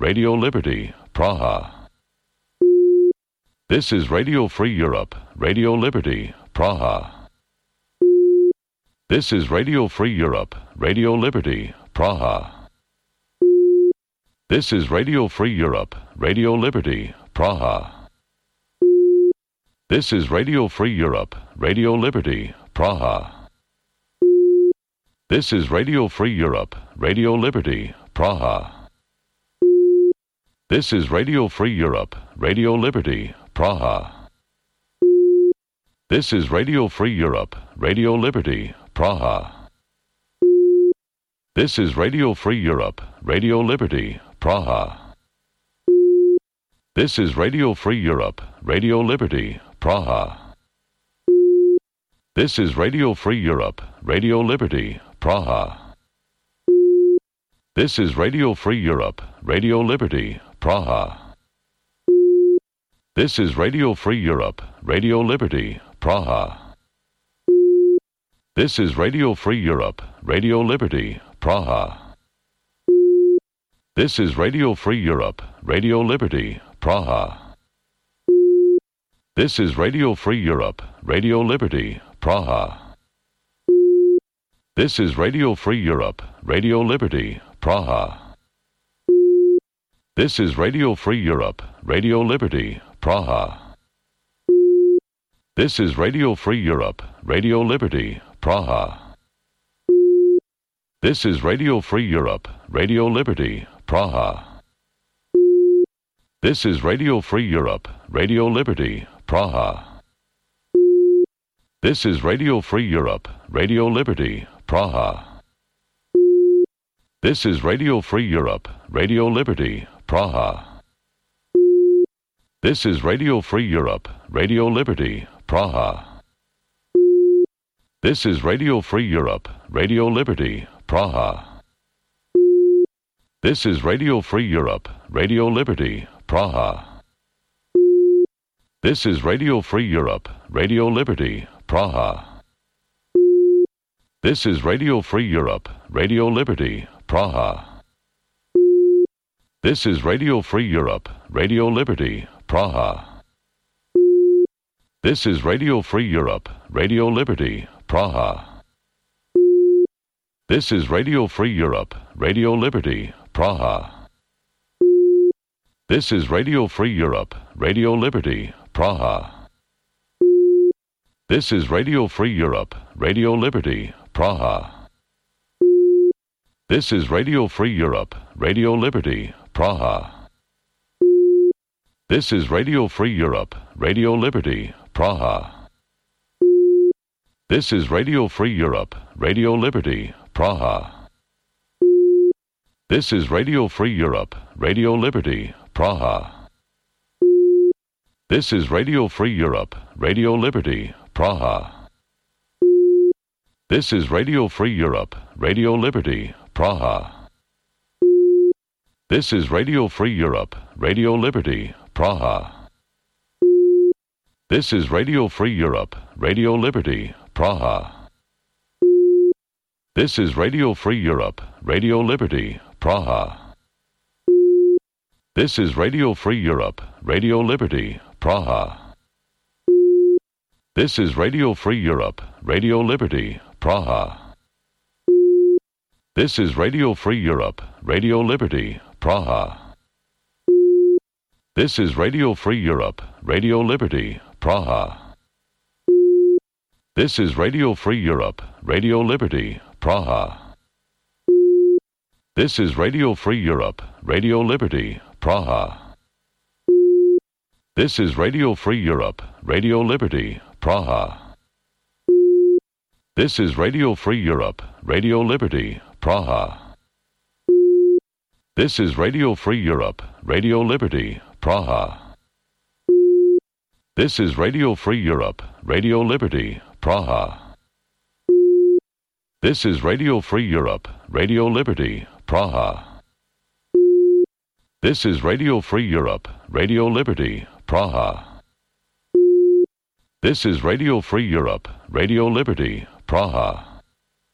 Radio Liberty, Praha. This is Radio Free Europe, Radio Liberty, Praha. This is Radio Free Europe, Radio Liberty, Praha. This is Radio Free Europe, Radio Liberty, Praha. This is Radio Free Europe, Radio Liberty, Praha. This is Radio Free Europe, Radio Liberty, Praha. This is Radio Free Europe, Radio Liberty, Praha. This is Radio Free Europe, Radio Liberty, Praha. This is Radio Free Europe, Radio Liberty, Praha. This is Radio Free Europe, Radio Liberty, Praha. This is Radio Free Europe, Radio Liberty, Praha. This is Radio Free Europe, Radio Liberty, Praha. This is Radio Free Europe, Radio Liberty, Praha. This is Radio Free Europe, Radio Liberty, Praha. This is Radio Free Europe, Radio Liberty, Praha. This is Radio Free Europe, Radio Liberty, Praha. This is Radio Free Europe, Radio Liberty, Praha. This is Radio Free Europe, Radio Liberty, Praha. This is Radio Free Europe, Radio Liberty, Praha. This is Radio Free Europe, Radio Liberty, Praha. This is Radio Free Europe, Radio Liberty, Praha. This is Radio Free Europe, Radio Liberty, Praha. This is Radio Free Europe, Radio Liberty, Praha. This is Radio Free Europe, Radio Liberty, Praha. This is Radio Free Europe, Radio Liberty, Praha. This is Radio Free Europe, Radio Liberty, Praha. This is Radio Free Europe, Radio Liberty, Praha. This is Radio Free Europe, Radio Liberty, Praha. This is Radio Free Europe, Radio Liberty, Praha. This is Radio Free Europe, Radio Liberty, Praha. This is Radio Free Europe, Radio Liberty, Praha. This is Radio Free Europe, Radio Liberty, Praha. This is Radio Free Europe, Radio Liberty, Praha. This is Radio Free Europe, Radio Liberty, Praha. This is Radio Free Europe, Radio Liberty, Praha. This is Radio Free Europe, Radio Liberty, Praha. This is Radio Free Europe, Radio Liberty, Praha. This is Radio Free Europe, Radio Liberty, Praha. This is Radio Free Europe, Radio Liberty, Praha. This is Radio Free Europe, Radio Liberty, Praha. This is Radio Free Europe, Radio Liberty, Praha. This is Radio Free Europe, Radio Liberty, Praha. This is Radio Free Europe, Radio Liberty, Praha. This is Radio Free Europe, Radio Liberty, Praha. This is Radio Free Europe, Radio Liberty, Praha. This is Radio Free Europe, Radio Liberty, Praha. This is Radio Free Europe, Radio Liberty, Praha. This is Radio Free Europe, Radio Liberty, Praha. This is Radio Free Europe, Radio Liberty, Praha. This is Radio Free Europe, Radio Liberty, Praha. This is Radio Free Europe, Radio Liberty, Praha. This is Radio Free Europe, Radio Liberty, Praha. This is Radio Free Europe, Radio Liberty, Praha. This is Radio Free Europe, Radio Liberty, Praha. This is Radio Free Europe, Radio Liberty, Praha.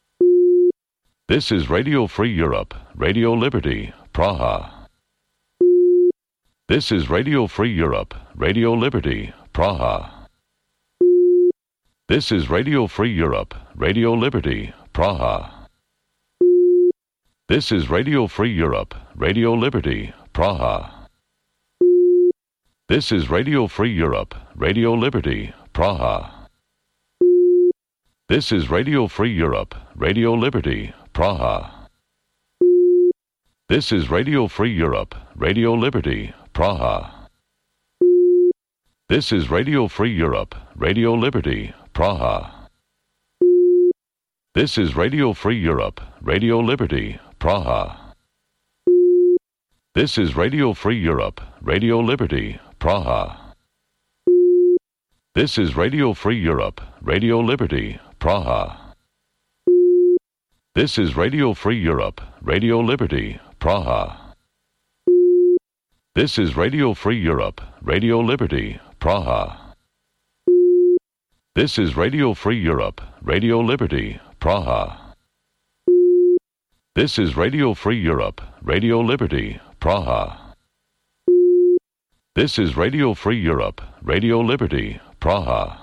This is Radio Free Europe, Radio Liberty, Praha. This is Radio Free Europe, Radio Liberty, Praha. This is Radio Free Europe, Radio Liberty, Praha. This is Radio Free Europe, Radio Liberty, Praha. This is Radio Free Europe, Radio Liberty, Praha. This is Radio Free Europe, Radio Liberty, Praha. This is Radio Free Europe, Radio Liberty, Praha. This is Radio Free Europe, Radio Liberty, Praha. This is Radio Free Europe, Radio Liberty, Praha. This is Radio Free Europe, Radio Liberty, Praha. This is Radio Free Europe, Radio Liberty, Praha. This is Radio Free Europe, Radio Liberty, Praha. This is Radio Free Europe, Radio Liberty, Praha. This is Radio Free Europe, Radio Liberty, Praha. This is Radio Free Europe, Radio Liberty, Praha. This is Radio Free Europe, Radio Liberty, Praha.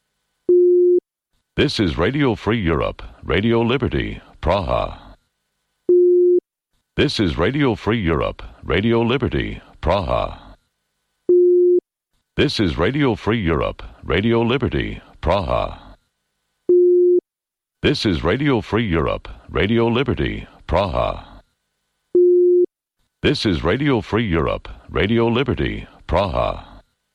This is Radio Free Europe, Radio Liberty, Praha. This is Radio Free Europe, Radio Liberty, Praha. This is Radio Free Europe, Radio Liberty, Praha. This is Radio Free Europe, Radio Liberty, Praha. This is Radio Free Europe, Radio Liberty, Praha.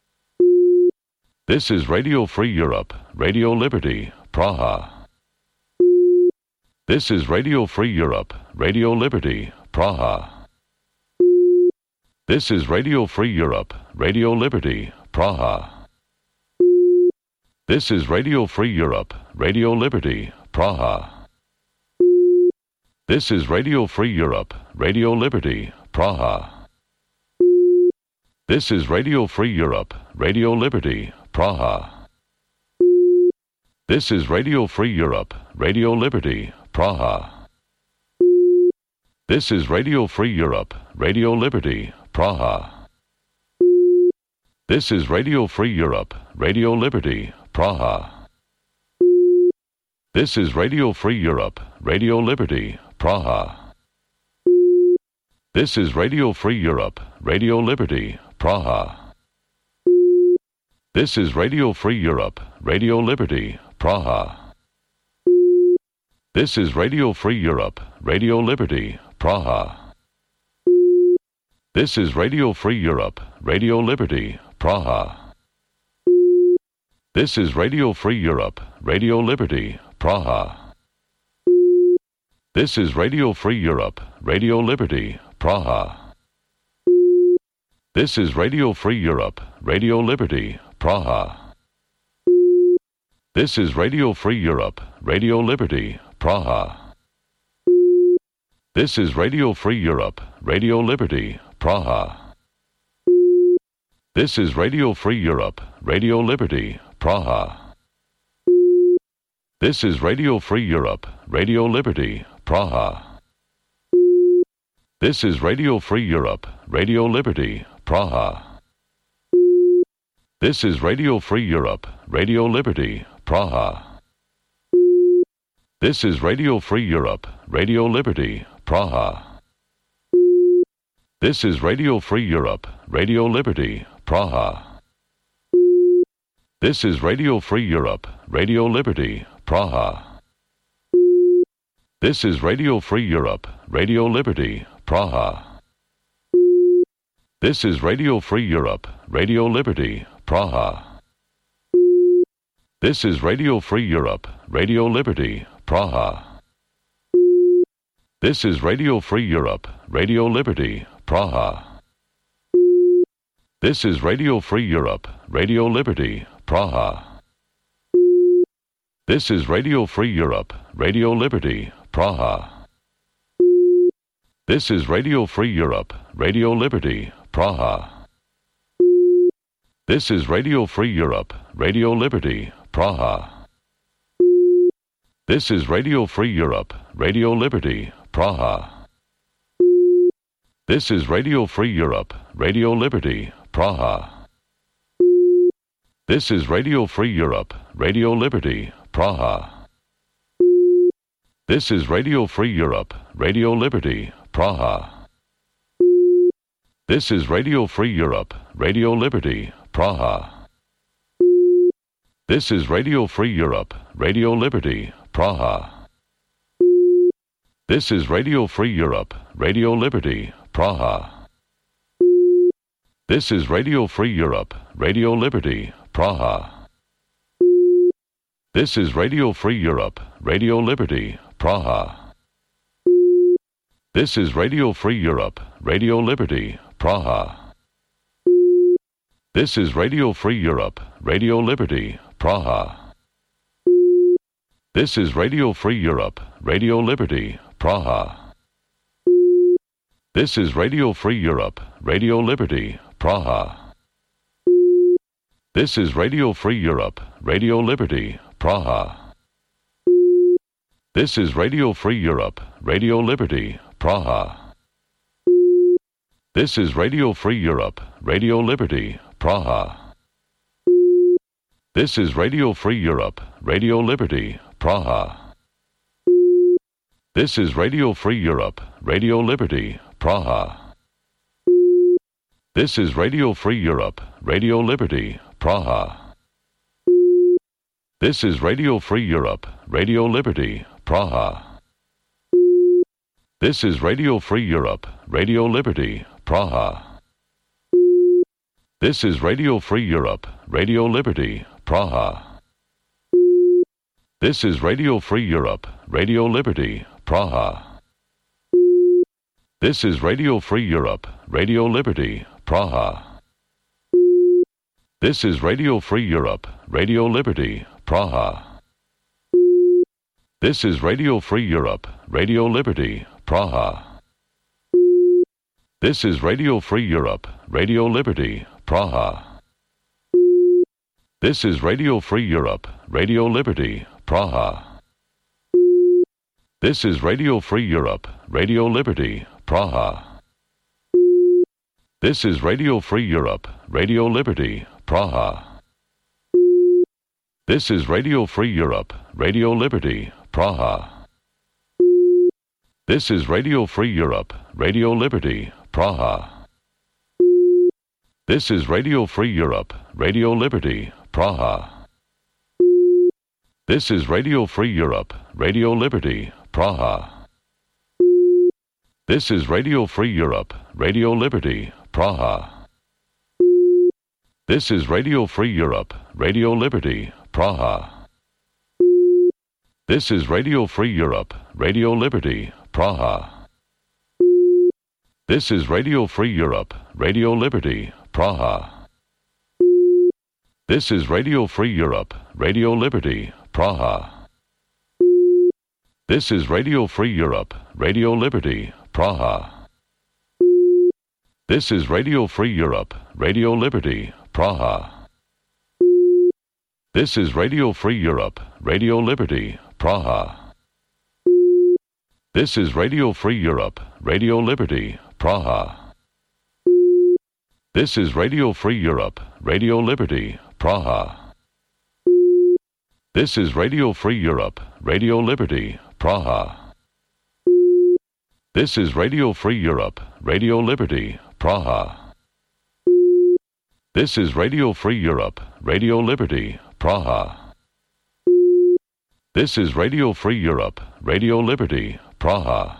This is Radio Free Europe, Radio Liberty, Praha. This is Radio Free Europe, Radio Liberty, Praha. This is Radio Free Europe, Radio Liberty, Praha. This is Radio Free Europe, Radio Liberty, Praha. This is Radio Free Europe, Radio Liberty, Praha. This is Radio Free Europe, Radio Liberty, Praha. This is Radio Free Europe, Radio Liberty, Praha. This is Radio Free Europe, Radio Liberty, Praha. This is Radio Free Europe, Radio Liberty, Praha. This is Radio Free Europe, Radio Liberty, Praha. This is Radio Free Europe, Radio Liberty, Praha. This is Radio Free Europe, Radio Liberty, Praha. This is Radio Free Europe, Radio Liberty, Praha. This is Radio Free Europe, Radio Liberty, Praha. This is Radio Free Europe, Radio Liberty, Praha. This is Radio Free Europe, Radio Liberty, Praha. This is Radio Free Europe, Radio Liberty, Praha. This is Radio Free Europe, Radio Liberty, Praha. This is Radio Free Europe, Radio Liberty, Praha. This is Radio Free Europe, Radio Liberty, Praha. This is Radio Free Europe, Radio Liberty, Praha. This is Radio Free Europe, Radio Liberty, Praha. This is Radio Free Europe, Radio Liberty, Praha. This is Radio Free Europe, Radio Liberty, Praha. This is Radio Free Europe, Radio Liberty, Praha. This is Radio Free Europe, Radio Liberty, Praha. This is Radio Free Europe, Radio Liberty, Praha. This is Radio Free Europe, Radio Liberty, Praha. This is Radio Free Europe, Radio Liberty, Praha. This is Radio Free Europe, Radio Liberty, Praha. This is Radio Free Europe, Radio Liberty, Praha. This is Radio Free Europe, Radio Liberty, Praha. This is Radio Free Europe, Radio Liberty, Praha. This is Radio Free Europe, Radio Liberty, Praha. This is Radio Free Europe, Radio Liberty, Praha. This is Radio Free Europe, Radio Liberty, Praha. This is Radio Free Europe, Radio Liberty, Praha. This is Radio Free Europe, Radio Liberty, Praha. This is Radio Free Europe, Radio Liberty, Praha. This is Radio Free Europe, Radio Liberty, Praha. This is Radio Free Europe, Radio Liberty, Praha. This is Radio Free Europe, Radio Liberty, Praha. This is Radio Free Europe, Radio Liberty, Praha. This is Radio Free Europe, Radio Liberty, Praha. This is Radio Free Europe, Radio Liberty, Praha. This is Radio Free Europe, Radio Liberty, Praha. This is Radio Free Europe, Radio Liberty, Praha. This is Radio Free Europe, Radio Liberty, Praha. This is Radio Free Europe, Radio Liberty, Praha. This is Radio Free Europe, Radio Liberty, Praha. This is Radio Free Europe, Radio Liberty, Praha. This is Radio Free Europe, Radio Liberty, Praha. This is Radio Free Europe, Radio Liberty, Praha. This is Radio Free Europe, Radio Liberty, Praha. This is Radio Free Europe, Radio Liberty, Praha. This is Radio Free Europe, Radio Liberty, Praha. This is Radio Free Europe, Radio Liberty, Praha. This is Radio Free Europe, Radio Liberty, Praha. This is Radio Free Europe, Radio Liberty, Praha. This is Radio Free Europe, Radio Liberty, Praha. This is Radio Free Europe, Radio Liberty, Praha. This is Radio Free Europe, Radio Liberty, Praha. This is Radio Free Europe, Radio Liberty, Praha. This is Radio Free Europe, Radio Liberty, Praha. This is Radio Free Europe, Radio Liberty, Praha. This is Radio Free Europe, Radio Liberty, Praha. This is Radio Free Europe, Radio Liberty, Praha. This is Radio Free Europe, Radio Liberty, Praha. This is Radio Free Europe, Radio Liberty, Praha. This is Radio Free Europe, Radio Liberty, Praha. This is Radio Free Europe, Radio Liberty, Praha. This is Radio Free Europe, Radio Liberty, Praha. This is Radio Free Europe, Radio Liberty, Praha. This is Radio Free Europe, Radio Liberty, Praha. This is Radio Free Europe, Radio Liberty, Praha. This is Radio Free Europe, Radio Liberty, Praha. This is Radio Free Europe, Radio Liberty, Praha. This is Radio Free Europe, Radio Liberty, Praha. This is Radio Free Europe, Radio Liberty, Praha. This is Radio Free Europe, Radio Liberty, Praha. This is Radio Free Europe, Radio Liberty, Praha. This is Radio Free Europe, Radio Liberty, Praha.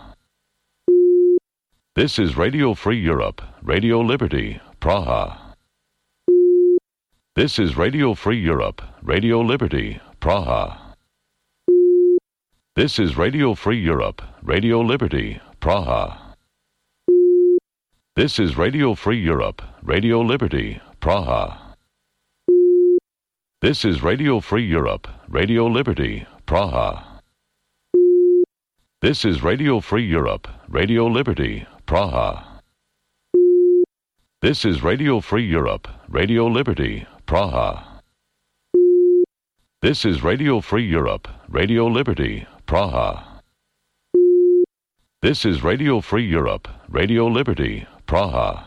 This is Radio Free Europe, Radio Liberty, Praha. This is Radio Free Europe, Radio Liberty, Praha. This is Radio Free Europe, Radio Liberty, Praha. This is Radio Free Europe, Radio Liberty, Praha. This is Radio Free Europe, Radio Liberty, Praha. This is Radio Free Europe, Radio Liberty, Praha. This is Radio Free Europe, Radio Liberty, Praha. This is Radio Free Europe, Radio Liberty, Praha. This is Radio Free Europe, Radio Liberty, Praha.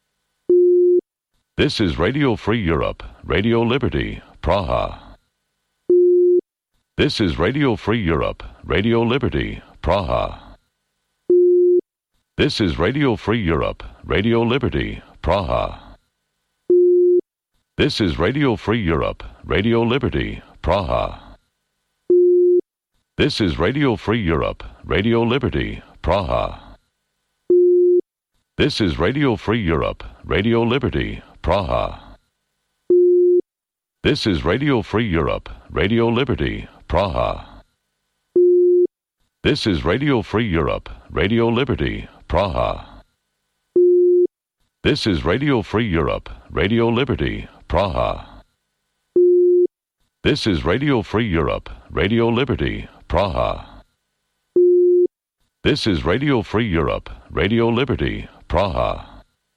This is Radio Free Europe, Radio Liberty, Praha. This is Radio Free Europe, Radio Liberty, Praha. This is Radio Free Europe, Radio Liberty, Praha. This is Radio Free Europe, Radio Liberty, Praha. This is Radio Free Europe, Radio Liberty, Praha. This is Radio Free Europe, Radio Liberty, Praha. This is Radio Free Europe, Radio Liberty, Praha. This is Radio Free Europe, Radio Liberty, Praha. This is Radio Free Europe, Radio Liberty, Praha. This is Radio Free Europe, Radio Liberty, Praha. This is Radio Free Europe, Radio Liberty, Praha.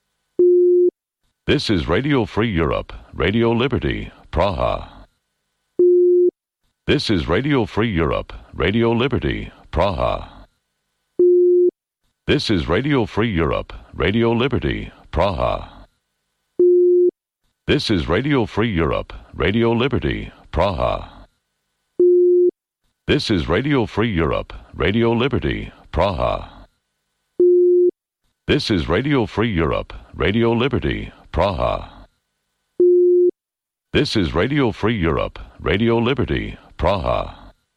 This is Radio Free Europe, Radio Liberty, Praha. This is Radio Free Europe, Radio Liberty, Praha. This is Radio Free Europe, Radio Liberty, Praha. This is Radio Free Europe, Radio Liberty, Praha. This is Radio Free Europe, Radio Liberty, Praha. This is Radio Free Europe, Radio Liberty, Praha. This is Radio Free Europe, Radio Liberty, Praha.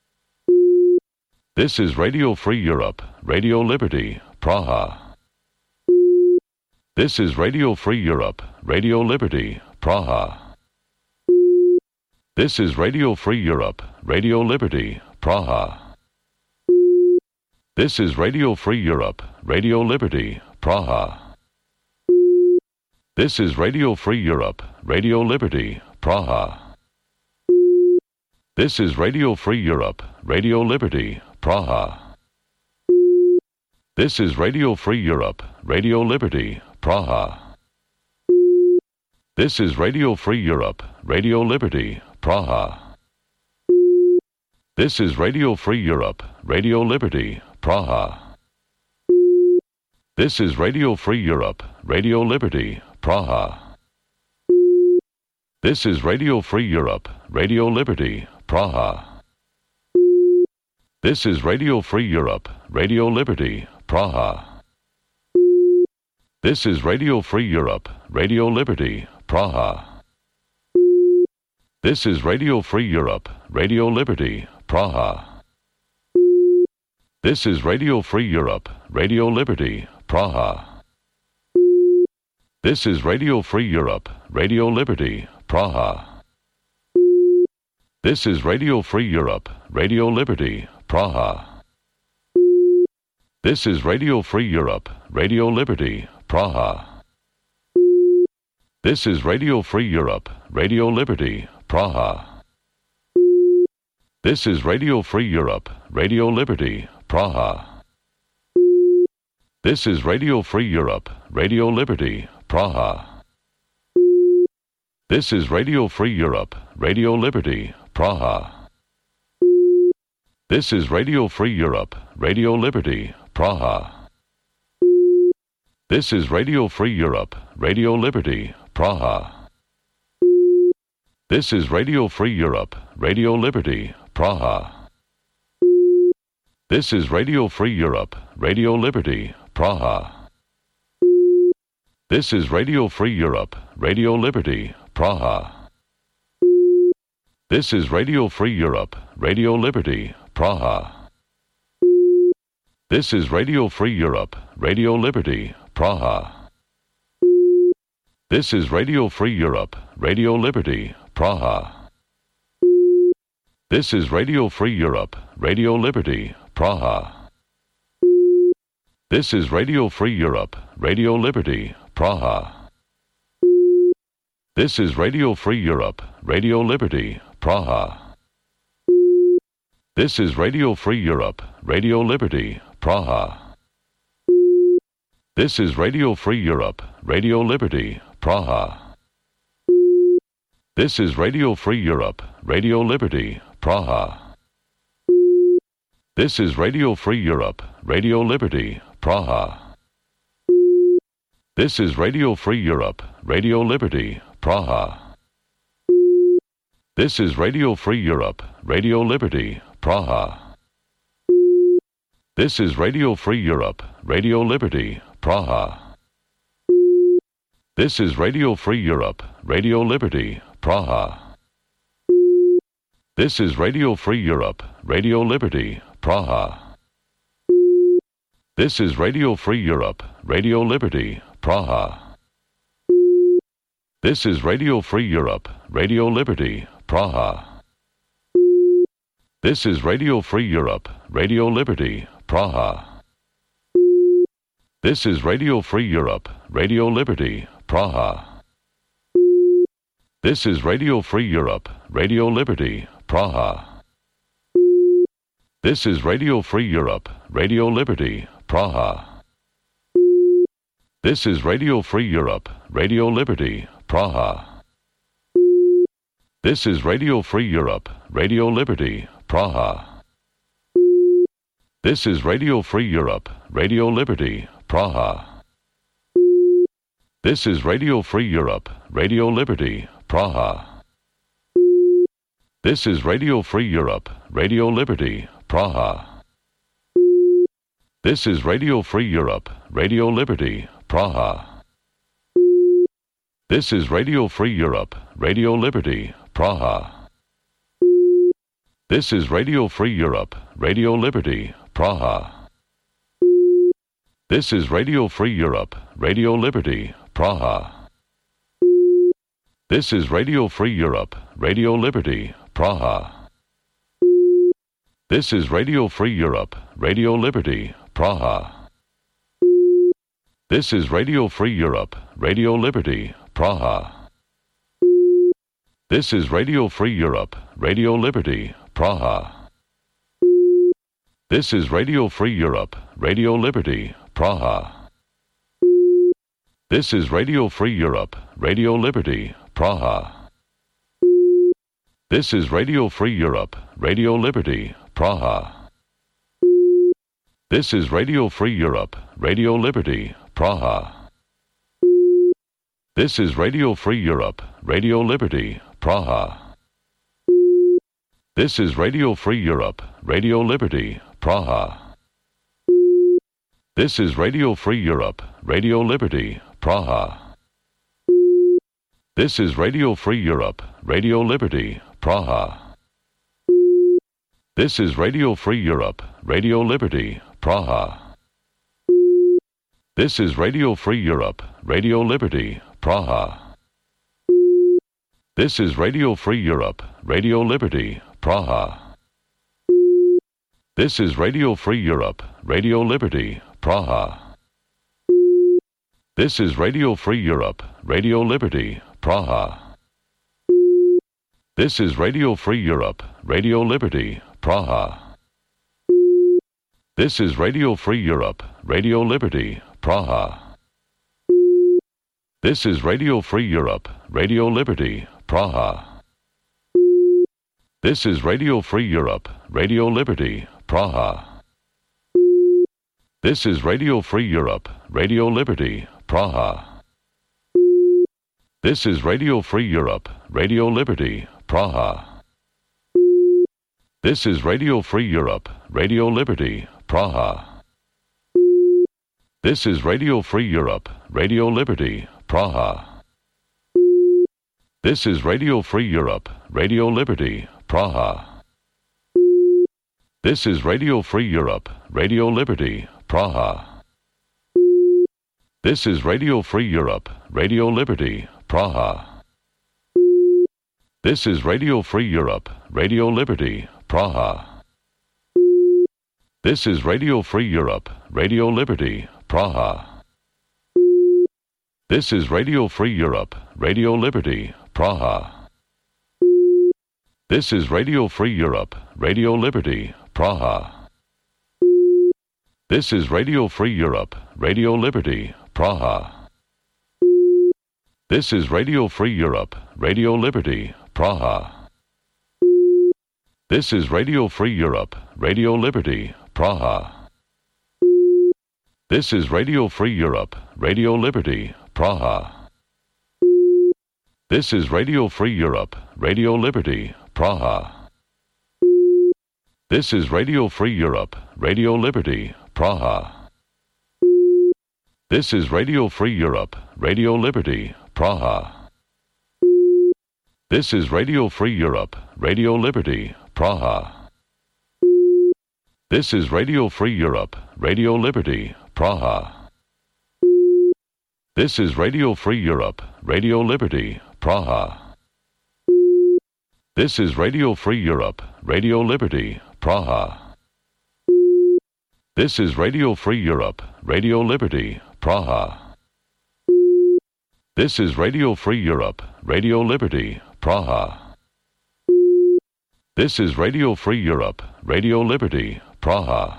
This is Radio Free Europe, Radio Liberty, Praha. This is Radio Free Europe, Radio Liberty, Praha. This is Radio Free Europe, Radio Liberty, Praha. This is Radio Free Europe, Radio Liberty, Praha. This is Radio Free Europe, Radio Liberty, Praha. This is Radio Free Europe, Radio Liberty, Praha. This is Radio Free Europe, Radio Liberty, Praha. This is Radio Free Europe, Radio Liberty, Praha. This is Radio Free Europe, Radio Liberty, Praha. This is Radio Free Europe, Radio Liberty, Praha. This is Radio Free Europe, Radio Liberty, Praha. This is Radio Free Europe, Radio Liberty, Praha. This is Radio Free Europe, Radio Liberty, Praha. This is Radio Free Europe, Radio Liberty, Praha. This is Radio Free Europe, Radio Liberty, Praha. This is Radio Free Europe, Radio Liberty, Praha. This is Radio Free Europe, Radio Liberty, Praha. This is Radio Free Europe, Radio Liberty, Praha. This is Radio Free Europe, Radio Liberty, Praha. This is Radio Free Europe, Radio Liberty, Praha. This is Radio Free Europe, Radio Liberty, Praha. This is Radio Free Europe, Radio Liberty, Praha. This is Radio Free Europe, Radio Liberty, Praha. This is Radio Free Europe, Radio Liberty, Praha. This is Radio Free Europe, Radio Liberty, Praha. This is Radio Free Europe, Radio Liberty, Praha. This is Radio Free Europe, Radio Liberty, Praha. This is Radio Free Europe, Radio Liberty, Praha. This is Radio Free Europe, Radio Liberty, Praha. This is Radio Free Europe, Radio Liberty, Praha. This is Radio Free Europe, Radio Liberty, Praha. This is Radio Free Europe, Radio Liberty, Praha. This is Radio Free Europe, Radio Liberty, Praha. This is Radio Free Europe, Radio Liberty, Praha. This is Radio Free Europe, Radio Liberty, Praha. This is Radio Free Europe, Radio Liberty, Praha. This is Radio Free Europe, Radio Liberty, Praha. This is Radio Free Europe, Radio Liberty, Praha. This is Radio Free Europe, Radio Liberty, Praha. This is Radio Free Europe, Radio Liberty, Praha. This is Radio Free Europe, Radio Liberty, Praha. This is Radio Free Europe, Radio Liberty, Praha. This is Radio Free Europe, Radio Liberty, Praha. This is Radio Free Europe, Radio Liberty, Praha. This is Radio Free Europe, Radio Liberty, Praha. This is Radio Free Europe, Radio Liberty, Praha. This is Radio Free Europe, Radio Liberty, Praha. This is Radio Free Europe, Radio Liberty, Praha. This is Radio Free Europe, Radio Liberty, Praha. This is Radio Free Europe, Radio Liberty, Praha. This is Radio Free Europe, Radio Liberty, Praha. This is Radio Free Europe, Radio Liberty, Praha. This is Radio Free Europe, Radio Liberty, Praha. This is Radio Free Europe, Radio Liberty, Praha. This is Radio Free Europe, Radio Liberty, Praha. This is Radio Free Europe, Radio Liberty, Praha. This is Radio Free Europe, Radio Liberty, Praha. This is Radio Free Europe, Radio Liberty, Praha. This is Radio Free Europe, Radio Liberty, Praha. This is Radio Free Europe, Radio Liberty, Praha. This is Radio Free Europe, Radio Liberty, Praha. This is Radio Free Europe, Radio Liberty, Praha. This is Radio Free Europe, Radio Liberty, Praha. This is Radio Free Europe, Radio Liberty, Praha. This is Radio Free Europe, Radio Liberty, Praha. This is Radio Free Europe, Radio Liberty, Praha. This is Radio Free Europe, Radio Liberty, Praha. This is Radio Free Europe, Radio Liberty, Praha. This is Radio Free Europe, Radio Liberty, Praha. This is Radio Free Europe, Radio Liberty, Praha. This is Radio Free Europe, Radio Liberty, Praha. This is Radio Free Europe, Radio Liberty, Praha. This is Radio Free Europe, Radio Liberty, Praha. This is Radio Free Europe, Radio Liberty, Praha. This is Radio Free Europe, Radio Liberty, Praha. This is Radio Free Europe, Radio Liberty, Praha. This is Radio Free Europe, Radio Liberty, Praha. This is Radio Free Europe, Radio Liberty, Praha. This is Radio Free Europe, Radio Liberty, Praha. This is Radio Free Europe, Radio Liberty, Praha. This is Radio Free Europe, Radio Liberty, Praha. This is Radio Free Europe, Radio Liberty, Praha. This is Radio Free Europe, Radio Liberty, Praha. This is Radio Free Europe, Radio Liberty, Praha. This is Radio Free Europe, Radio Liberty, Praha. This is Radio Free Europe, Radio Liberty, Praha. This is Radio Free Europe, Radio Liberty, Praha. This is Radio Free Europe, Radio Liberty, Praha. This is Radio Free Europe, Radio Liberty, Praha. This is Radio Free Europe, Radio Liberty, Praha. This is Radio Free Europe, Radio Liberty, Praha. This is Radio Free Europe, Radio Liberty, Praha. This is Radio Free Europe, Radio Liberty, Praha. This is Radio Free Europe, Radio Liberty, Praha. This is Radio Free Europe, Radio Liberty, Praha. This is Radio Free Europe, Radio Liberty, Praha. This is Radio Free Europe, Radio Liberty, Praha. This is Radio Free Europe, Radio Liberty, Praha. This is Radio Free Europe, Radio Liberty, Praha. This is Radio Free Europe, Radio Liberty, Praha. This is Radio Free Europe, Radio Liberty, Praha. This is Radio Free Europe, Radio Liberty, Praha. This is Radio Free Europe, Radio Liberty, Praha.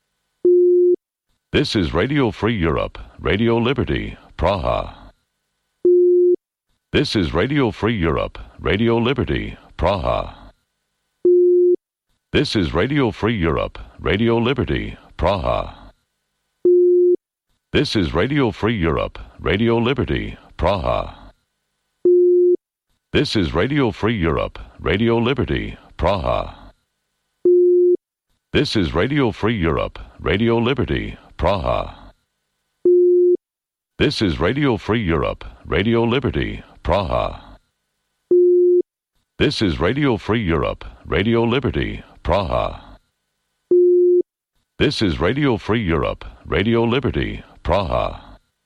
This is Radio Free Europe, Radio Liberty, Praha. This is Radio Free Europe, Radio Liberty, Praha. This is Radio Free Europe, Radio Liberty, Praha. This is Radio Free Europe, Radio Liberty, Praha. This is Radio Free Europe, Radio Liberty, Praha. This is Radio Free Europe, Radio Liberty, Praha. This is Radio Free Europe, Radio Liberty, Praha. This is Radio Free Europe, Radio Liberty, Praha. This is Radio Free Europe, Radio Liberty, Praha.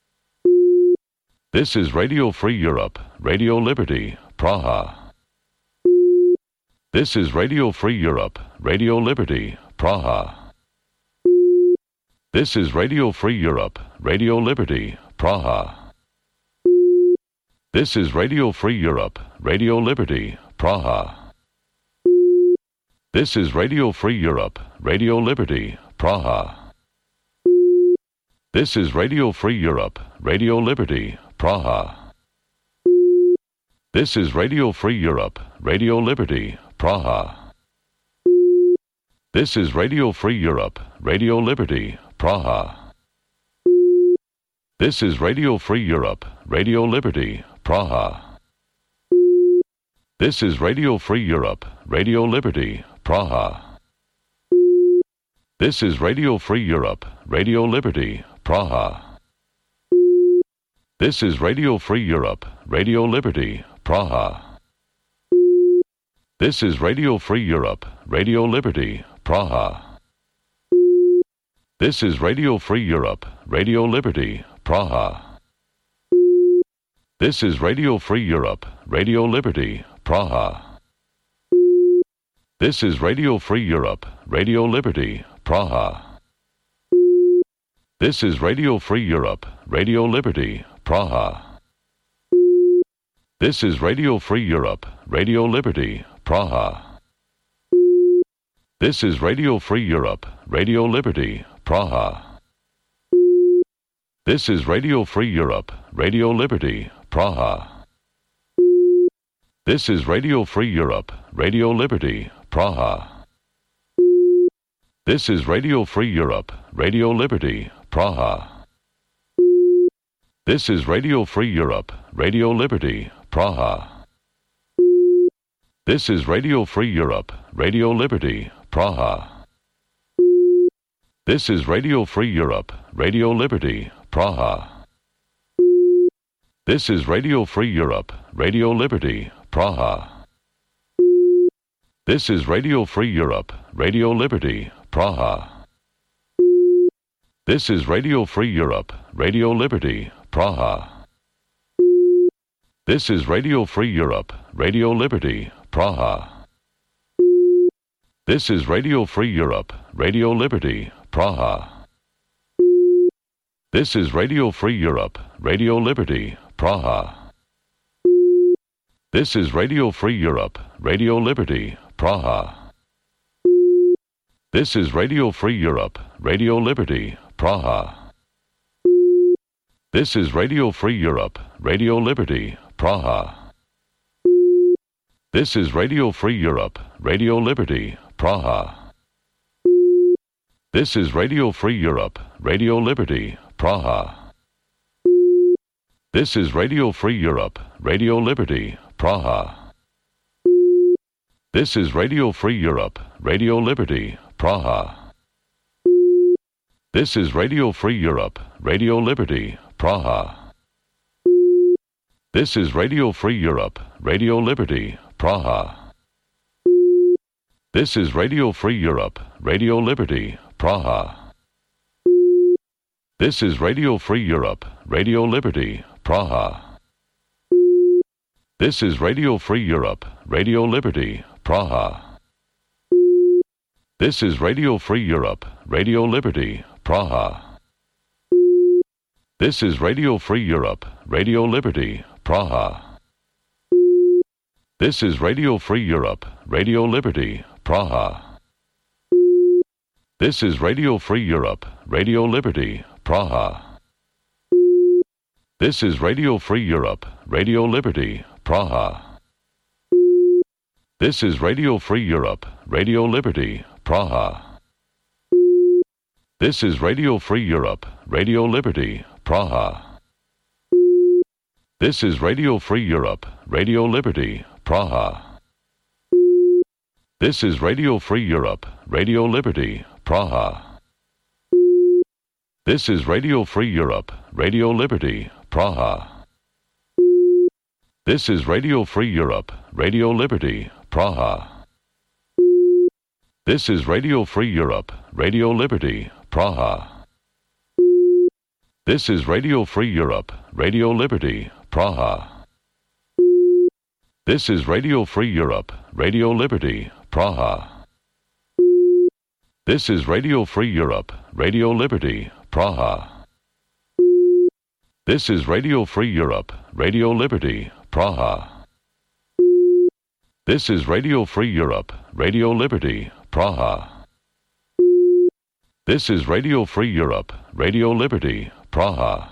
This is Radio Free Europe, Radio Liberty, Praha. This is Radio Free Europe, Radio Liberty, Praha. This is Radio Free Europe, Radio Liberty, Praha. This is Radio Free Europe, Radio Liberty, Praha. This is Radio Free Europe, Radio Liberty, Praha. This is Radio Free Europe, Radio Liberty, Praha. This is Radio Free Europe, Radio Liberty, Praha. This is Radio Free Europe, Radio Liberty, Praha. This is Radio Free Europe, Radio Liberty, Praha. This is Radio Free Europe, Radio Liberty, Praha. This is Radio Free Europe, Radio Liberty, Praha. This is Radio Free Europe, Radio Liberty, Praha. This is Radio Free Europe, Radio Liberty, Praha. This is Radio Free Europe, Radio Liberty, Praha. This is Radio Free Europe, Radio Liberty, Praha. This is Radio Free Europe, Radio Liberty, Praha. This is Radio Free Europe, Radio Liberty, Praha. This is Radio Free Europe, Radio Liberty, Praha. This is Radio Free Europe, Radio Liberty, Praha. This is Radio Free Europe, Radio Liberty, Praha. This is Radio Free Europe, Radio Liberty, Praha. This is Radio Free Europe, Radio Liberty, Praha. This is Radio Free Europe, Radio Liberty, Praha. This is Radio Free Europe, Radio Liberty, Praha. This is Radio Free Europe, Radio Liberty, Praha. This is Radio Free Europe, Radio Liberty, Praha. This is Radio Free Europe, Radio Liberty, Praha. This is Radio Free Europe, Radio Liberty, Praha. This is Radio Free Europe, Radio Liberty, Praha. This is Radio Free Europe, Radio Liberty, Praha. This is Radio Free Europe, Radio Liberty, Praha. This is Radio Free Europe, Radio Liberty, Praha. This is Radio Free Europe, Radio Liberty, Praha. This is Radio Free Europe, Radio Liberty, Praha. This is Radio Free Europe, Radio Liberty, Praha. This is Radio Free Europe, Radio Liberty, Praha. This is Radio Free Europe, Radio Liberty, Praha. This is Radio Free Europe, Radio Liberty, Praha. This is Radio Free Europe, Radio Liberty, Praha. This is Radio Free Europe, Radio Liberty, Praha. This is Radio Free Europe, Radio Liberty, Praha. This is Radio Free Europe, Radio Liberty, Praha. This is Radio Free Europe, Radio Liberty, Praha. This is Radio Free Europe, Radio Liberty, Praha. This is Radio Free Europe, Radio Liberty, Praha. This is Radio Free Europe, Radio Liberty, Praha. This is Radio Free Europe, Radio Liberty, Praha. This is Radio Free Europe, Radio Liberty, Praha. This is Radio Free Europe, Radio Liberty, Praha. This is Radio Free Europe, Radio Liberty, Praha. This is Radio Free Europe, Radio Liberty, Praha. This is Radio Free Europe, Radio Liberty, Praha. This is Radio Free Europe, Radio Liberty, Praha. This is Radio Free Europe, Radio Liberty, Praha. This is Radio Free Europe, Radio Liberty, Praha. This is Radio Free Europe, Radio Liberty, Praha. This is Radio Free Europe, Radio Liberty, Praha. This is Radio Free Europe, Radio Liberty, Praha. This is Radio Free Europe, Radio Liberty, Praha. This is Radio Free Europe, Radio Liberty, Praha. This is Radio Free Europe, Radio Liberty, Praha.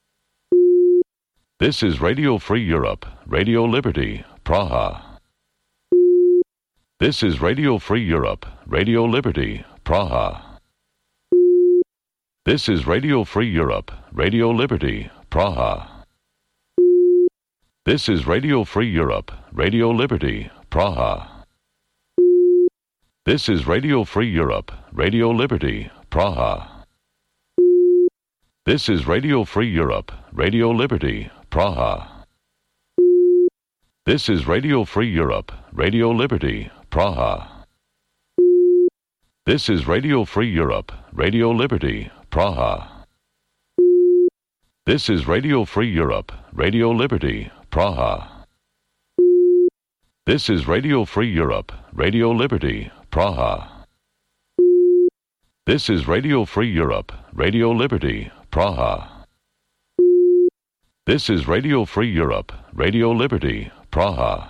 This is Radio Free Europe, Radio Liberty, Praha. This is Radio Free Europe, Radio Liberty, Praha. This is Radio Free Europe, Radio Liberty, Praha. This is Radio Free Europe, Radio Liberty, Praha. This is Radio Free Europe, Radio Liberty, Praha. This is Radio Free Europe, Radio Liberty, Praha. This is Radio Free Europe, Radio Liberty, Praha. This is Radio Free Europe, Radio Liberty, Praha. This is Radio Free Europe, Radio Liberty, Praha. This is Radio Free Europe, Radio Liberty, Praha. This is Radio Free Europe, Radio Liberty, Praha. This is Radio Free Europe, Radio Liberty, Praha.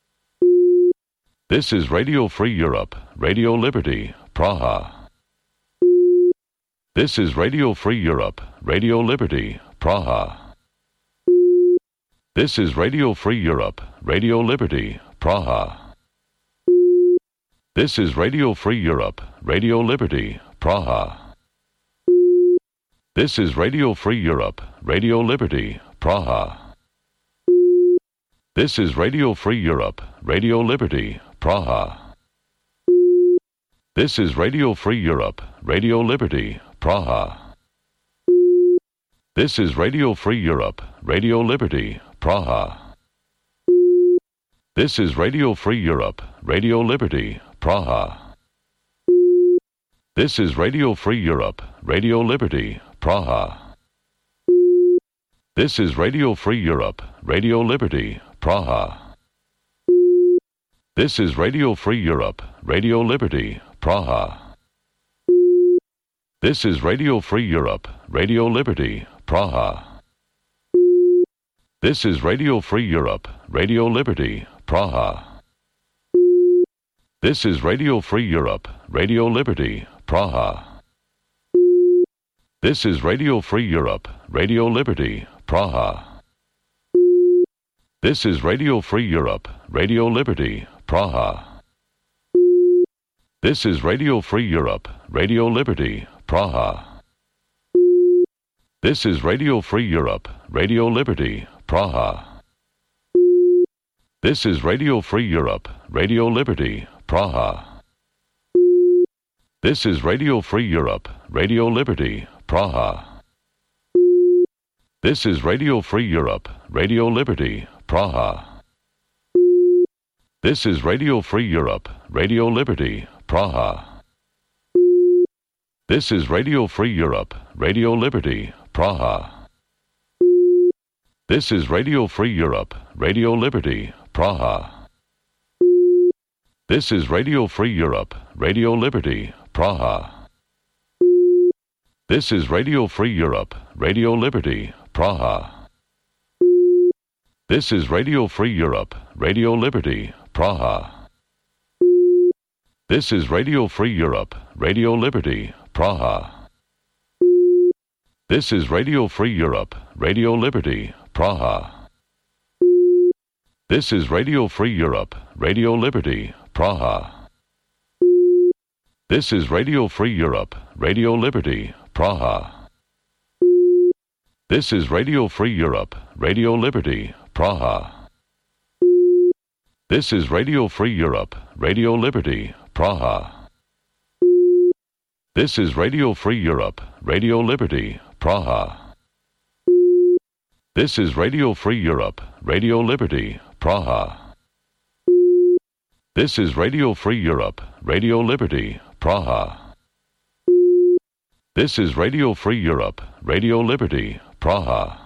This is Radio Free Europe, Radio Liberty, Praha. This is Radio Free Europe, Radio Liberty, Praha. This is Radio Free Europe, Radio Liberty, Praha. This is Radio Free Europe, Radio Liberty, Praha. This is Radio Free Europe, Radio Liberty, Praha. This is Radio Free Europe, Radio Liberty, Praha. This is Radio Free Europe, Radio Liberty, Praha. This is Radio Free Europe, Radio Liberty, Praha. This is Radio Free Europe, Radio Liberty, Praha. This is Radio Free Europe, Radio Liberty, Praha. This is Radio Free Europe, Radio Liberty, Praha. This is Radio Free Europe, Radio Liberty, Praha. This is Radio Free Europe, Radio Liberty, Praha. This is Radio Free Europe, Radio Liberty, Praha. This is Radio Free Europe, Radio Liberty, Praha. This is Radio Free Europe, Radio Liberty, Praha. This is Radio Free Europe, Radio Liberty, Praha. This is Radio Free Europe, Radio Liberty, Praha. This is Radio Free Europe, Radio Liberty, Praha. This is Radio Free Europe, Radio Liberty, Praha. This is Radio Free Europe, Radio Liberty, Praha. This is Radio Free Europe, Radio Liberty, Praha. This is Radio Free Europe, Radio Liberty, Praha. This is Radio Free Europe, Radio Liberty, Praha. This is Radio Free Europe, Radio Liberty, Praha. This is Radio Free Europe, Radio Liberty, Praha. This is Radio Free Europe, Radio Liberty, Praha. This is Radio Free Europe, Radio Liberty, Praha. This is Radio Free Europe, Radio Liberty, Praha. This is Radio Free Europe, Radio Liberty, Praha. This is Radio Free Europe, Radio Liberty, Praha. This is Radio Free Europe, Radio Liberty, Praha. This is Radio Free Europe, Radio Liberty, Praha. This is Radio Free Europe, Radio Liberty, Praha. This is Radio Free Europe, Radio Liberty, Praha. This is Radio Free Europe, Radio Liberty, Praha. This is Radio Free Europe, Radio Liberty, Praha. This is Radio Free Europe, Radio Liberty, Praha.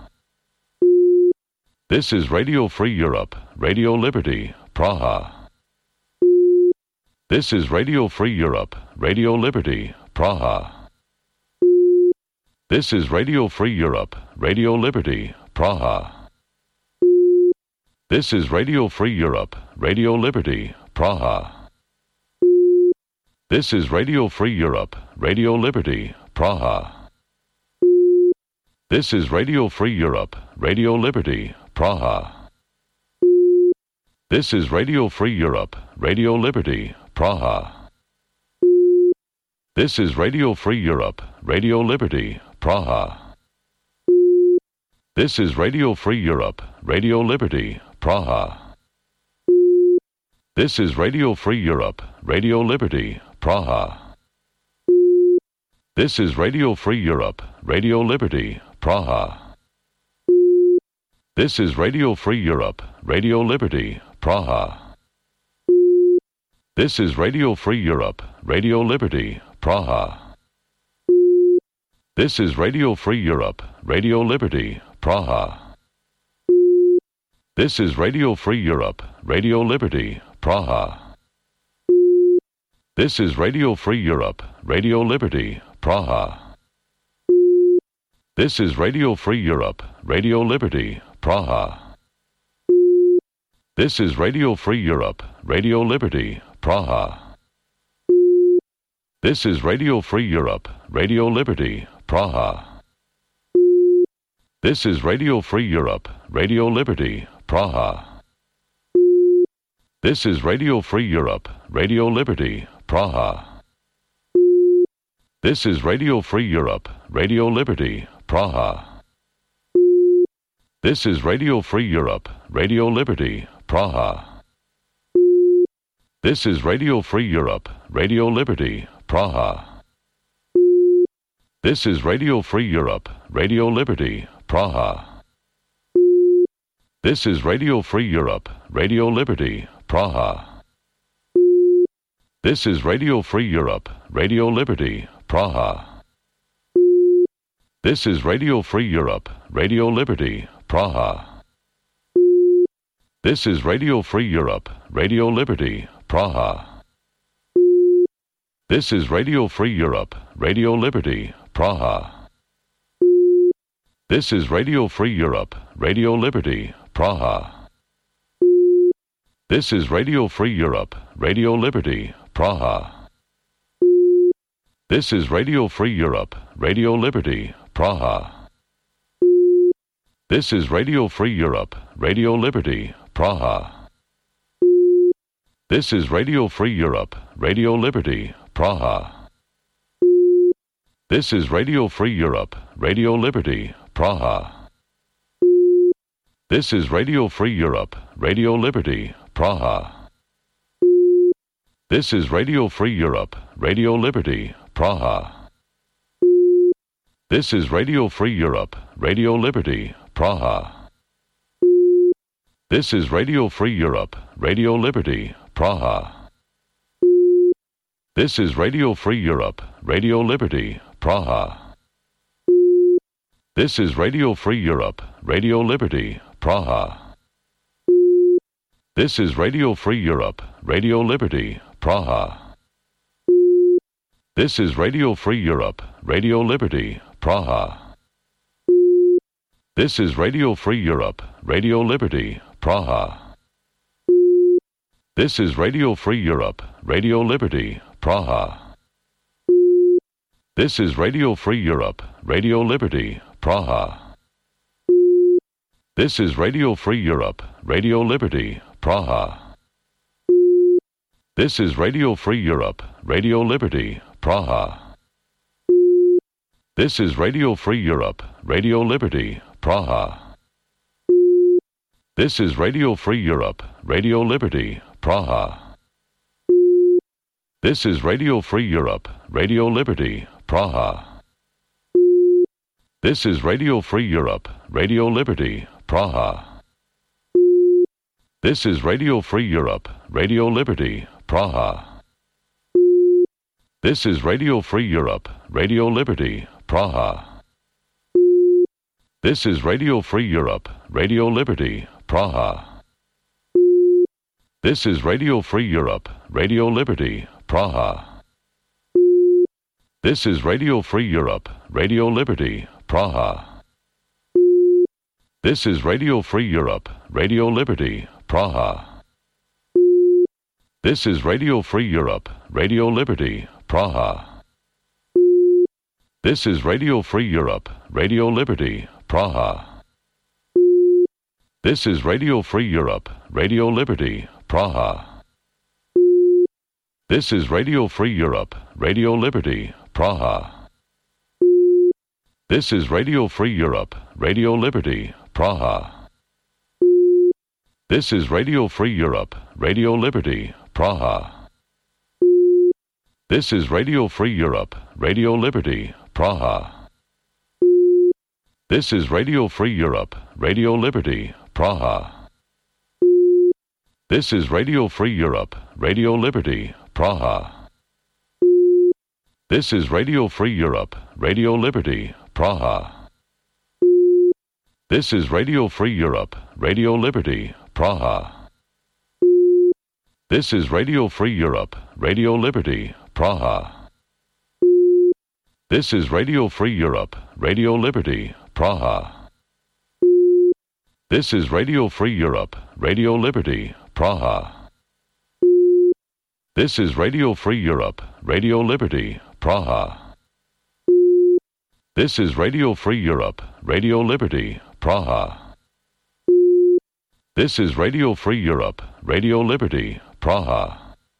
This is Radio Free Europe, Radio Liberty, Praha. This is Radio Free Europe, Radio Liberty, Praha. This is Radio Free Europe, Radio Liberty, Praha. This is Radio Free Europe, Radio Liberty, Praha. This is Radio Free Europe, Radio Liberty, Praha. This is Radio Free Europe, Radio Liberty, Praha. This is Radio Free Europe, Radio Liberty, Praha. This is Radio Free Europe, Radio Liberty, Praha. This is Radio Free Europe, Radio Liberty, Praha. This is Radio Free Europe, Radio Liberty, Praha. This is Radio Free Europe, Radio Liberty, Praha. This is Radio Free Europe, Radio Liberty, Praha. This is Radio Free Europe, Radio Liberty, Praha. This is Radio Free Europe, Radio Liberty, Praha. This is Radio Free Europe, Radio Liberty, Praha. This is Radio Free Europe, Radio Liberty, Praha. This is Radio Free Europe, Radio Liberty, Praha. This is Radio Free Europe, Radio Liberty, Praha. This is Radio Free Europe, Radio Liberty, Praha. This is Radio Free Europe, Radio Liberty, Praha. This is Radio Free Europe, Radio Liberty, Praha. This is Radio Free Europe, Radio Liberty, Praha. This is Radio Free Europe, Radio Liberty, Praha. This is Radio Free Europe, Radio Liberty, Praha. This is Radio Free Europe, Radio Liberty, Praha. This is Radio Free Europe, Radio Liberty, Praha. This is Radio Free Europe, Radio Liberty, Praha. This is Radio Free Europe, Radio Liberty, Praha. This is Radio Free Europe, Radio Liberty, Praha. This is Radio Free Europe, Radio Liberty, Praha. This is Radio Free Europe, Radio Liberty, Praha. This is Radio Free Europe, Radio Liberty, Praha. This is Radio Free Europe, Radio Liberty, Praha. This is Radio Free Europe, Radio Liberty, Praha. This is Radio Free Europe, Radio Liberty, Praha. This is Radio Free Europe, Radio Liberty, Praha. This is Radio Free Europe, Radio Liberty, Praha. This is Radio Free Europe, Radio Liberty, Praha. This is Radio Free Europe, Radio Liberty, Praha. This is Radio Free Europe, Radio Liberty, Praha. This is Radio Free Europe, Radio Liberty, Praha. This is Radio Free Europe, Radio Liberty, Praha. This is Radio Free Europe, Radio Liberty, Praha. This is Radio Free Europe, Radio Liberty, Praha. This is Radio Free Europe, Radio Liberty, Praha. This is Radio Free Europe, Radio Liberty, Praha. This is Radio Free Europe, Radio Liberty, Praha. This is Radio Free Europe, Radio Liberty, Praha. This is Radio Free Europe, Radio Liberty, Praha. This is Radio Free Europe, Radio Liberty, Praha. This is Radio Free Europe, Radio Liberty, Praha. This is Radio Free Europe, Radio Liberty, Praha. This is Radio Free Europe, Radio Liberty, Praha. This is Radio Free Europe, Radio Liberty, Praha. This is Radio Free Europe, Radio Liberty, Praha. This is Radio Free Europe, Radio Liberty, Praha. This is Radio Free Europe, Radio Liberty, Praha. This is Radio Free Europe, Radio Liberty, Praha. This is Radio Free Europe, Radio Liberty, Praha. This is Radio Free Europe, Radio Liberty, Praha. This is Radio Free Europe, Radio Liberty, Praha. This is Radio Free Europe, Radio Liberty, Praha. This is Radio Free Europe, Radio Liberty, Praha. This is Radio Free Europe, Radio Liberty, Praha. This is Radio Free Europe, Radio Liberty, Praha. This is Radio Free Europe, Radio Liberty, Praha. This is Radio Free Europe, Radio Liberty, Praha. This is Radio Free Europe, Radio Liberty, Praha. This is Radio Free Europe, Radio Liberty, Praha. This is Radio Free Europe, Radio Liberty, Praha. This is Radio Free Europe, Radio Liberty, Praha. This is Radio Free Europe, Radio Liberty, Praha. This is Radio Free Europe, Radio Liberty, Praha. This is Radio Free Europe, Radio Liberty, Praha. This is Radio Free Europe, Radio Liberty, Praha. This is Radio Free Europe, Radio Liberty, Praha.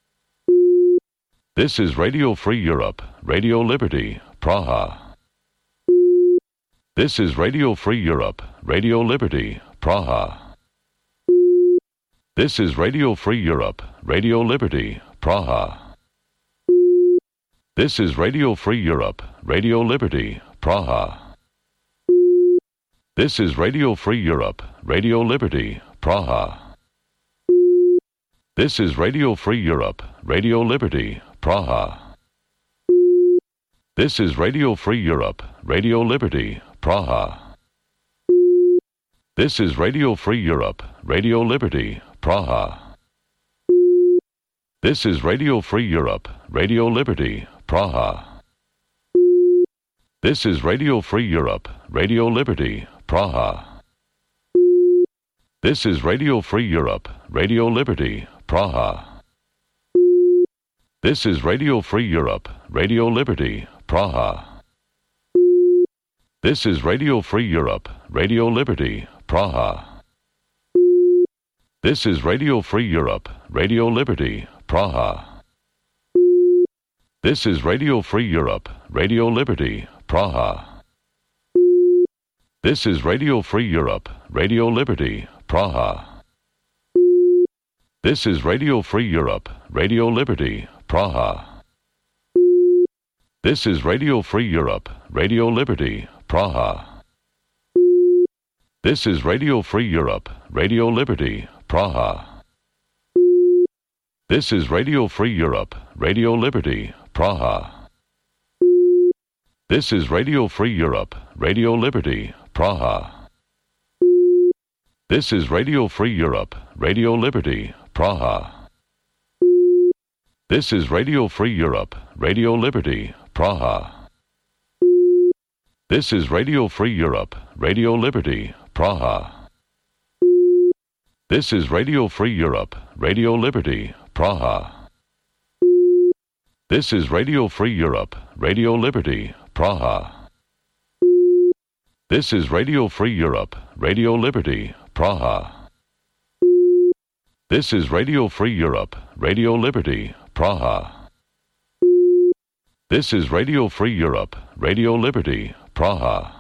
This is Radio Free Europe, Radio Liberty, Praha. This is Radio Free Europe, Radio Liberty, Praha. This is Radio Free Europe, Radio Liberty, Praha. This is Radio Free Europe, Radio Liberty, Praha. This is Radio Free Europe, Radio Liberty, Praha. This is Radio Free Europe, Radio Liberty, Praha. This is Radio Free Europe, Radio Liberty, Praha. This is Radio Free Europe, Radio Liberty, Praha. This is Radio Free Europe, Radio Liberty, Praha. This is Radio Free Europe, Radio Liberty, Praha. This is Radio Free Europe, Radio Liberty, Praha. This is Radio Free Europe, Radio Liberty, Praha. This is Radio Free Europe, Radio Liberty, Praha. This is Radio Free Europe, Radio Liberty, Praha. This is Radio Free Europe, Radio Liberty, Praha. This is Radio Free Europe, Radio Liberty, Praha. This is Radio Free Europe, Radio Liberty, Praha. This is Radio Free Europe, Radio Liberty, Praha. This is Radio Free Europe, Radio Liberty, Praha. This is Radio Free Europe, Radio Liberty, Praha. This is Radio Free Europe, Radio Liberty, Praha. This is Radio Free Europe, Radio Liberty, Praha. This is Radio Free Europe, Radio Liberty, Praha. This is Radio Free Europe, Radio Liberty, Praha. This is Radio Free Europe, Radio Liberty, Praha. This is Radio Free Europe, Radio Liberty, Praha. This is Radio Free Europe, Radio Liberty, Praha. This is Radio Free Europe, Radio Liberty, Praha. This is Radio Free Europe, Radio Liberty, Praha.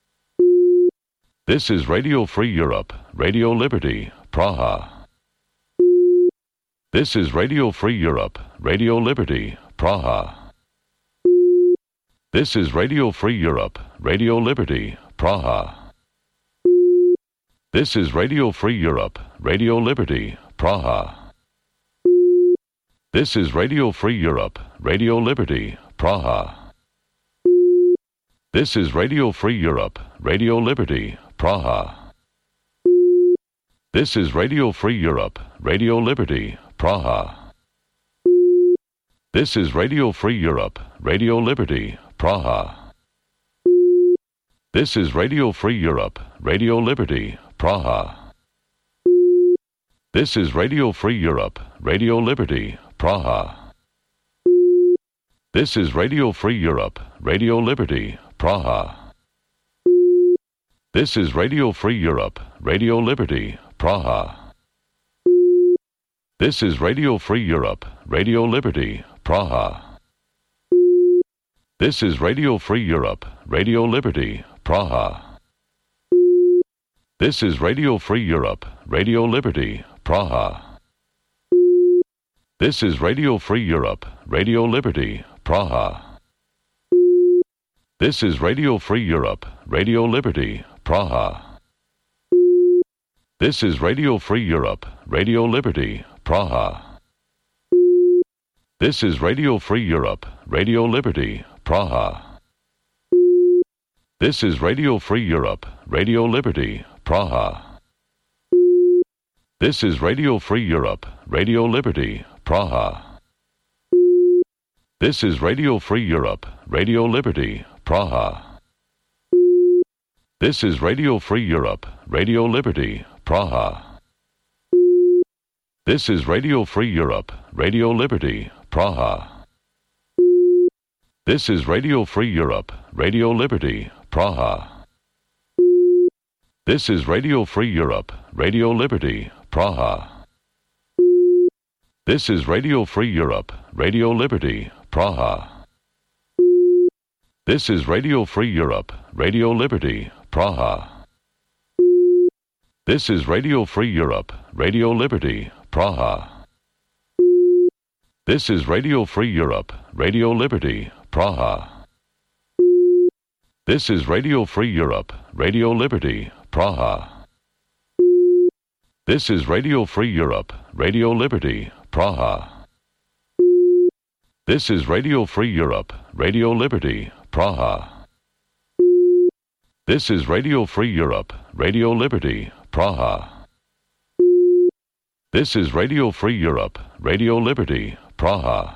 This is Radio Free Europe, Radio Liberty, Praha. This is Radio Free Europe, Radio Liberty, Praha. This is Radio Free Europe, Radio Liberty, Praha. This is Radio Free Europe, Radio Liberty, Praha. This is Radio Free Europe, Radio Liberty, Praha. This is Radio Free Europe, Radio Liberty, Praha. This is Radio Free Europe, Radio Liberty, Praha. This is Radio Free Europe, Radio Liberty, Praha. This is Radio Free Europe, Radio Liberty, Praha. This is Radio Free Europe, Radio Liberty, Praha. This is Radio Free Europe, Radio Liberty, Praha. This is Radio Free Europe, Radio Liberty, Praha. This is Radio Free Europe, Radio Liberty, Praha. This is Radio Free Europe, Radio Liberty, Praha. This is Radio Free Europe, Radio Liberty, Praha. This is Radio Free Europe, Radio Liberty, Praha. This is Radio Free Europe, Radio Liberty, Praha. This is Radio Free Europe, Radio Liberty, Praha. This is Radio Free Europe, Radio Liberty, Praha. This is Radio Free Europe, Radio Liberty, Praha. This is Radio Free Europe, Radio Liberty, Praha. This is Radio Free Europe, Radio Liberty, Praha. This is Radio Free Europe, Radio Liberty, Praha. This is Radio Free Europe, Radio Liberty, Praha. This is Radio Free Europe, Radio Liberty, Praha. This is Radio Free Europe, Radio Liberty, Praha. This is Radio Free Europe, Radio Liberty, Praha. This is Radio Free Europe, Radio Liberty, Praha. This is Radio Free Europe, Radio Liberty, Praha. This is Radio Free Europe, Radio Liberty, Praha. This is Radio Free Europe, Radio Liberty, Praha. This is Radio Free Europe, Radio Liberty, Praha. This is Radio Free Europe, Radio Liberty, Praha. This is Radio Free Europe, Radio Liberty, Praha. This is Radio Free Europe, Radio Liberty, Praha.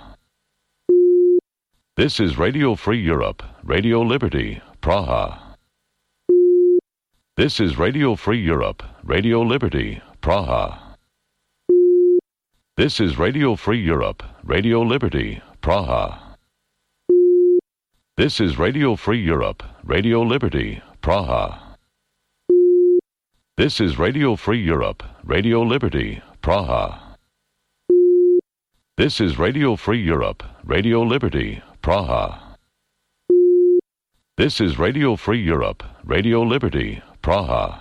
This is Radio Free Europe, Radio Liberty, Praha. This is Radio Free Europe, Radio Liberty, Praha. This is Radio Free Europe, Radio Liberty, Praha. This is Radio Free Europe, Radio Liberty, Praha. This is Radio Free Europe, Radio Liberty, Praha. This is Radio Free Europe, Radio Liberty, Praha. This is Radio Free Europe, Radio Liberty, Praha.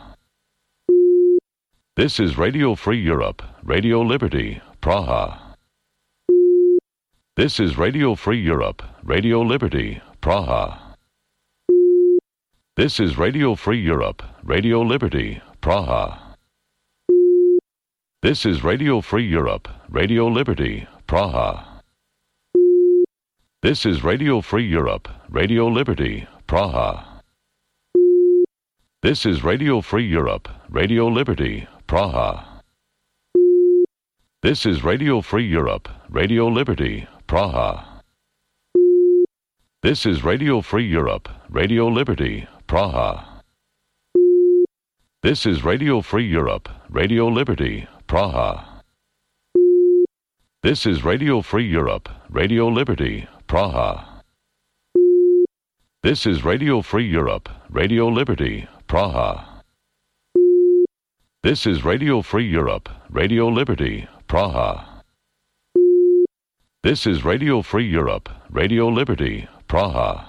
This is Radio Free Europe, Radio Liberty, Praha. This is Radio Free Europe, Radio Liberty, Praha. This is Radio Free Europe, Radio Liberty, Praha. This is Radio Free Europe, Radio Liberty, Praha. This is Radio Free Europe, Radio Liberty, Praha. This is Radio Free Europe, Radio Liberty, Praha. This is Radio Free Europe, Radio Liberty, Praha. This is Radio Free Europe, Radio Liberty, Praha. This is Radio Free Europe, Radio Liberty, Praha. This is Radio Free Europe, Radio Liberty, Praha. This is Radio Free Europe, Radio Liberty, Praha. This is Radio Free Europe, Radio Liberty, Praha. This is Radio Free Europe, Radio Liberty, Praha.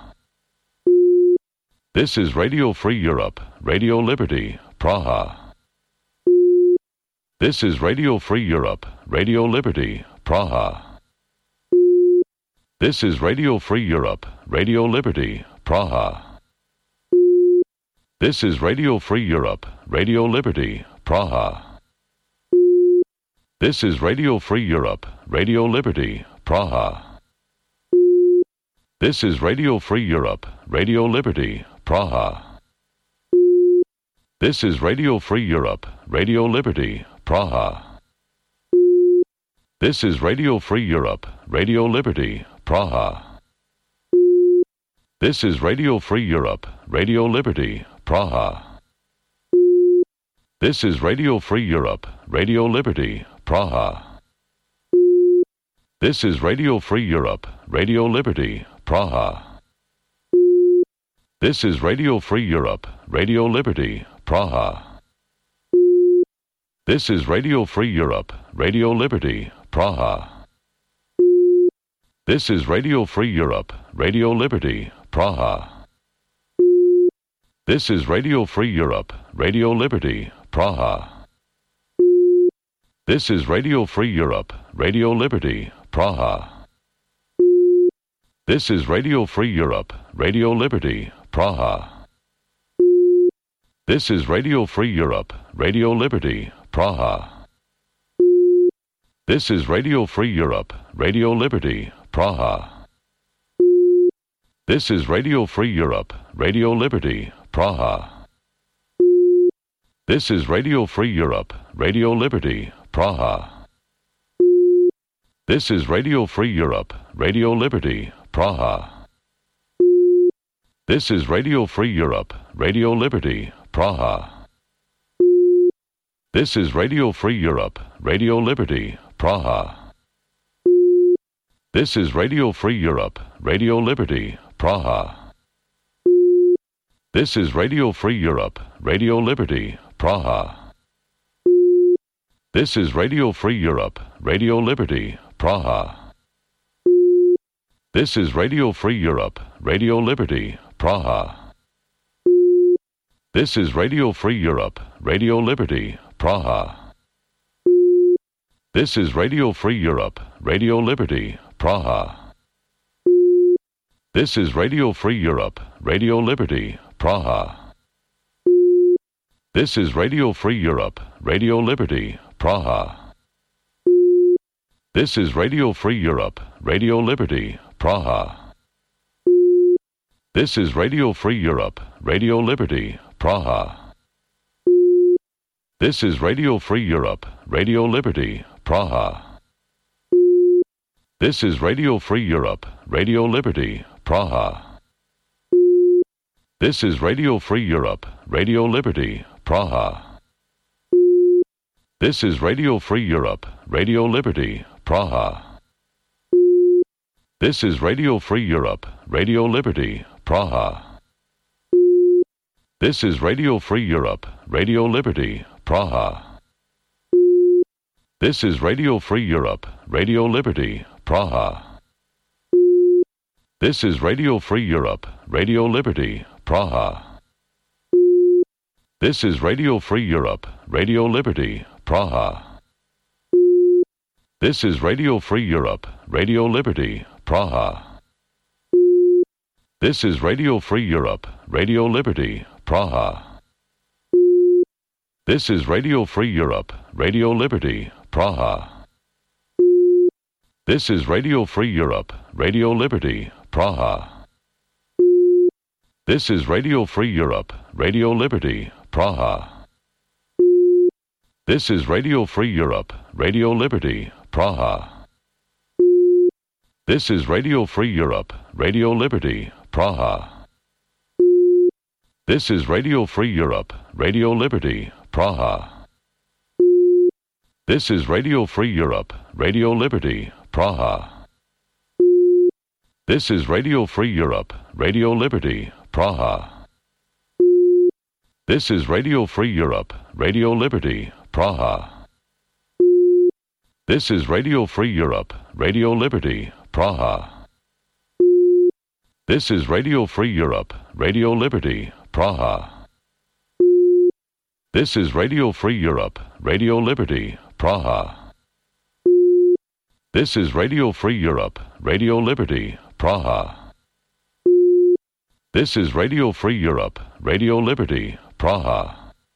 This is Radio Free Europe, Radio Liberty, Praha. This is Radio Free Europe, Radio Liberty, Praha. This is Radio Free Europe, Radio Liberty, Praha. This is Radio Free Europe, Radio Liberty, Praha. This is Radio Free Europe, Radio Liberty, Praha. This is Radio Free Europe, Radio Liberty, Praha. This is Radio Free Europe, Radio Liberty, Praha. This is Radio Free Europe, Radio Liberty, Praha. This is Radio Free Europe, Radio Liberty, Praha. This is Radio Free Europe, Radio Liberty, Praha. This is Radio Free Europe, Radio Liberty, Praha. This is Radio Free Europe, Radio Liberty, Praha. This is Radio Free Europe, Radio Liberty, Praha. This is Radio Free Europe, Radio Liberty, Praha. This is Radio Free Europe, Radio Liberty, Praha. This is Radio Free Europe, Radio Liberty, Praha. This is Radio Free Europe, Radio Liberty, Praha. This is Radio Free Europe, Radio Liberty, Praha. This is Radio Free Europe, Radio Liberty, Praha. This is Radio Free Europe, Radio Liberty, Praha. This is Radio Free Europe, Radio Liberty, Praha. This is Radio Free Europe, Radio Liberty, Praha. This is Radio Free Europe, Radio Liberty, Praha. This is Radio Free Europe, Radio Liberty, Praha. This is Radio Free Europe, Radio Liberty, Praha. This is Radio Free Europe, Radio Liberty, Praha. This is Radio Free Europe, Radio Liberty, Praha. This is Radio Free Europe, Radio Liberty, Praha. This is Radio Free Europe, Radio Liberty, Praha. This is Radio Free Europe, Radio Liberty, Praha. This is Radio Free Europe, Radio Liberty, Praha. This is Radio Free Europe, Radio Liberty, Praha. This is Radio Free Europe, Radio Liberty, Praha. This is Radio Free Europe, Radio Liberty, Praha. This is Radio Free Europe, Radio Liberty, Praha. This is Radio Free Europe, Radio Liberty, Praha. This is Radio Free Europe, Radio Liberty, Praha. This is Radio Free Europe, Radio Liberty, Praha. This is Radio Free Europe, Radio Liberty, Praha. This is Radio Free Europe, Radio Liberty, Praha. This is Radio Free Europe, Radio Liberty, Praha. This is Radio Free Europe, Radio Liberty, Praha. This is Radio Free Europe, Radio Liberty, Praha. This is Radio Free Europe, Radio Liberty, Praha. This is Radio Free Europe, Radio Liberty, Praha. This is Radio Free Europe, Radio Liberty, Praha. This is Radio Free Europe, Radio Liberty, Praha. This is Radio Free Europe, Radio Liberty, Praha. This is Radio Free Europe, Radio Liberty, Praha. This is Radio Free Europe, Radio Liberty, Praha. This is Radio Free Europe, Radio Liberty, Praha. This is Radio Free Europe, Radio Liberty, Praha. This is Radio Free Europe, Radio Liberty, Praha. This is Radio Free Europe, Radio Liberty, Praha. This is Radio Free Europe, Radio Liberty, Praha. This is Radio Free Europe, Radio Liberty, Praha. This is Radio Free Europe, Radio Liberty, Praha. This is Radio Free Europe, Radio Liberty, Praha. This is Radio Free Europe, Radio Liberty, Praha.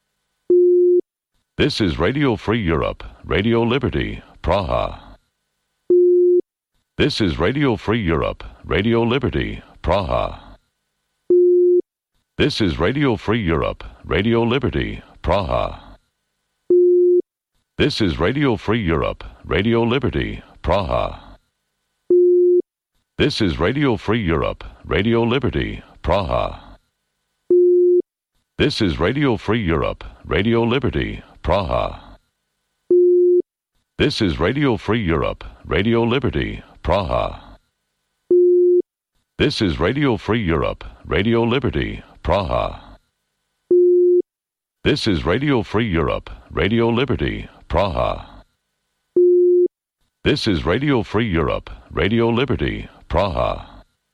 This is Radio Free Europe, Radio Liberty, Praha. This is Radio Free Europe, Radio Liberty, Praha. This is Radio Free Europe, Radio Liberty, Praha. This is Radio Free Europe, Radio Liberty, Praha. This is Radio Free Europe, Radio Liberty, Praha. This is Radio Free Europe, Radio Liberty, Praha. This is Radio Free Europe, Radio Liberty, Praha. This is Radio Free Europe, Radio Liberty, Praha. This is Radio Free Europe, Radio Liberty, Praha. This is Radio Free Europe, Radio Liberty, Praha.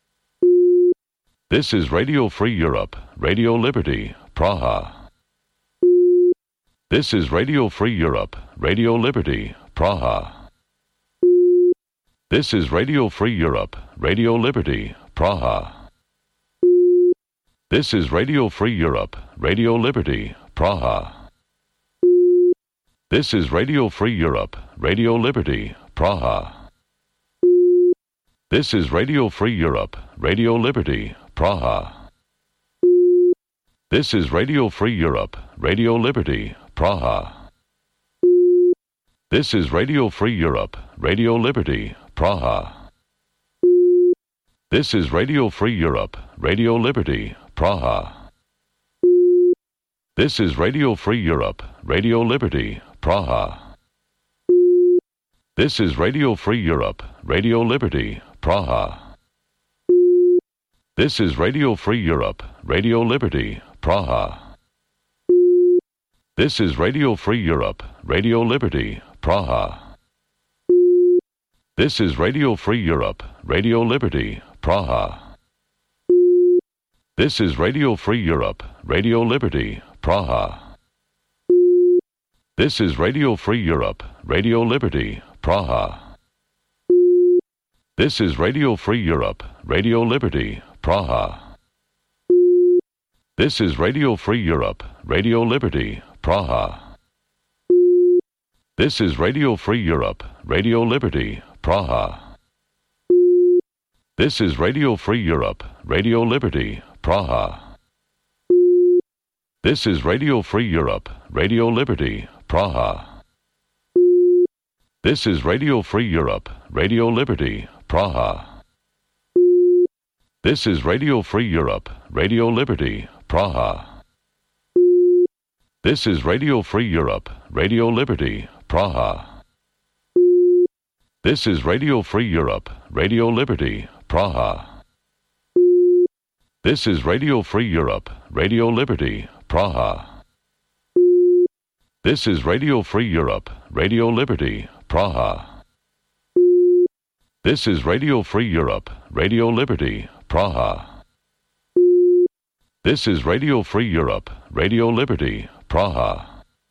This is Radio Free Europe, Radio Liberty, Praha. This is Radio Free Europe, Radio Liberty, Praha. This is Radio Free Europe, Radio Liberty, Praha. This is Radio Free Europe, Radio Liberty, Praha. This is Radio Free Europe, Radio Liberty, Praha. This is Radio Free Europe, Radio Liberty, Praha. This is Radio Free Europe, Radio Liberty, Praha. This is Radio Free Europe, Radio Liberty, Praha. This is Radio Free Europe, Radio Liberty, Praha. This is Radio Free Europe, Radio Liberty, Praha. This is Radio Free Europe, Radio Liberty, Praha. This is Radio Free Europe, Radio Liberty, Praha. This is Radio Free Europe, Radio Liberty, Praha. This is Radio Free Europe, Radio Liberty, Praha. This is Radio Free Europe, Radio Liberty, Praha. This is Radio Free Europe, Radio Liberty, Praha. This is Radio Free Europe, Radio Liberty, Praha. This is Radio Free Europe, Radio Liberty, Praha. This is Radio Free Europe, Radio Liberty, Praha. This is Radio Free Europe, Radio Liberty, Praha. This is Radio Free Europe, Radio Liberty, Praha. This is Radio Free Europe, Radio Liberty, Praha. This is Radio Free Europe, Radio Liberty, Praha. This is Radio Free Europe, Radio Liberty, Praha. This is Radio Free Europe, Radio Liberty, Praha. This is Radio Free Europe, Radio Liberty, Praha. This is Radio Free Europe, Radio Liberty, Praha. This is Radio Free Europe, Radio Liberty, Praha. This is Radio Free Europe, Radio Liberty, Praha.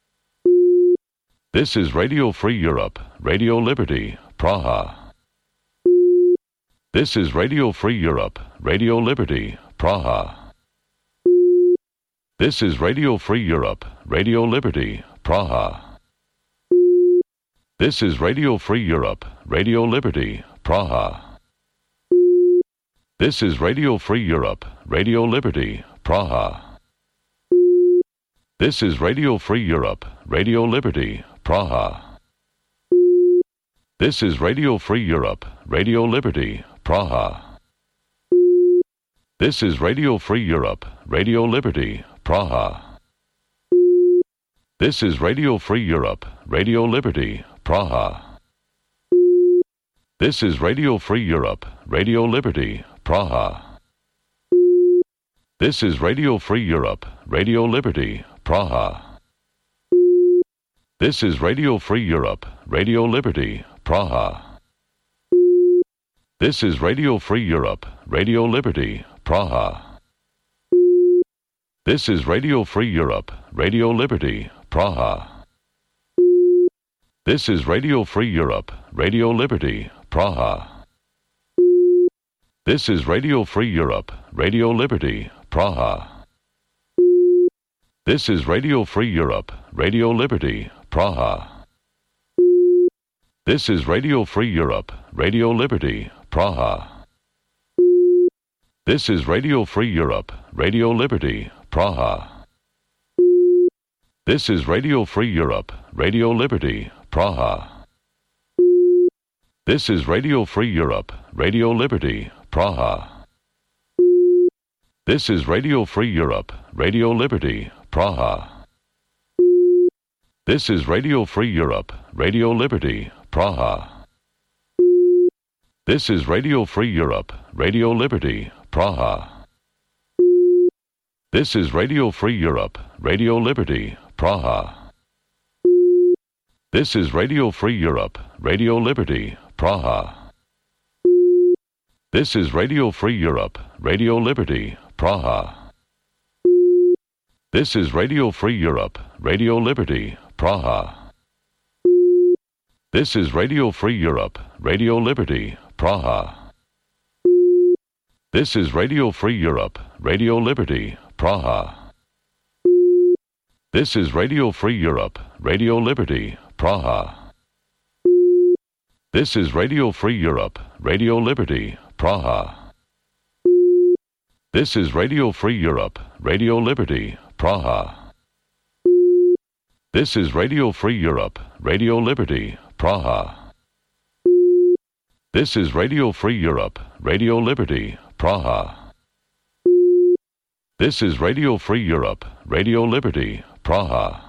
This is Radio Free Europe, Radio Liberty, Praha. This is Radio Free Europe, Radio Liberty, Praha. This is Radio Free Europe, Radio Liberty, Praha. This is Radio Free Europe, Radio Liberty, Praha. This is Radio Free Europe, Radio Liberty, Praha. This is Radio Free Europe, Radio Liberty, Praha. This is Radio Free Europe, Radio Liberty, Praha. This is Radio Free Europe, Radio Liberty, Praha. This is Radio Free Europe, Radio Liberty, Praha. This is Radio Free Europe, Radio Liberty, Praha. This is Radio Free Europe, Radio Liberty, Praha. This is Radio Free Europe, Radio Liberty, Praha. This is Radio Free Europe, Radio Liberty, Praha. This is Radio Free Europe, Radio Liberty, Praha. This is Radio Free Europe, Radio Liberty, Praha. This is Radio Free Europe, Radio Liberty, Praha. This is Radio Free Europe, Radio Liberty, Praha. This is Radio Free Europe, Radio Liberty, Praha. This is Radio Free Europe, Radio Liberty, Praha. This is Radio Free Europe, Radio Liberty, Praha. This is Radio Free Europe, Radio Liberty, Praha. This is Radio Free Europe, Radio Liberty, Praha. This is Radio Free Europe, Radio Liberty, Praha. This is Radio Free Europe, Radio Liberty, Praha. This is Radio Free Europe, Radio Liberty, Praha. This is Radio Free Europe, Radio Liberty, Praha. This is Radio Free Europe, Radio Liberty, Praha. This is Radio Free Europe, Radio Liberty, Praha. This is Radio Free Europe, Radio Liberty, Praha. This is Radio Free Europe, Radio Liberty, Praha. This is Radio Free Europe, Radio Liberty, Praha. This is Radio Free Europe, Radio Liberty, Praha. This is Radio Free Europe, Radio Liberty, Praha. This is Radio Free Europe, Radio Liberty, Praha. This is Radio Free Europe, Radio Liberty, Praha. This is Radio Free Europe, Radio Liberty, Praha.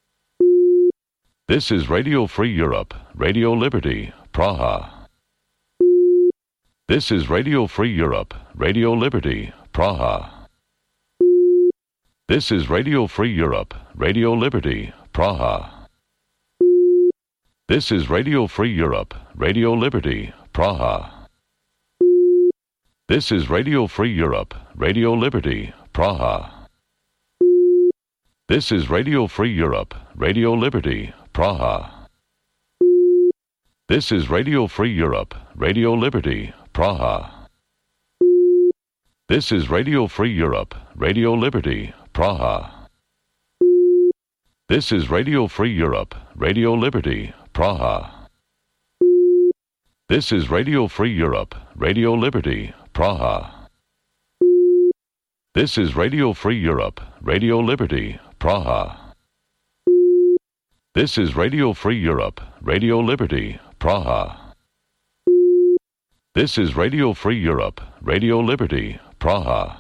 This is Radio Free Europe, Radio Liberty, Praha. This is Radio Free Europe, Radio Liberty, Praha. This is Radio Free Europe, Radio Liberty, Praha. This is Radio Free Europe, Radio Liberty, Praha. This is Radio Free Europe, Radio Liberty, Praha. This is Radio Free Europe, Radio Liberty, Praha. This is Radio Free Europe, Radio Liberty, Praha. This is Radio Free Europe, Radio Liberty, Praha. This is Radio Free Europe, Radio Liberty, Praha. This is Radio Free Europe, Radio Liberty, Praha. This is Radio Free Europe, Radio Liberty, Praha. This is Radio Free Europe, Radio Liberty, Praha. This is Radio Free Europe, Radio Liberty, Praha.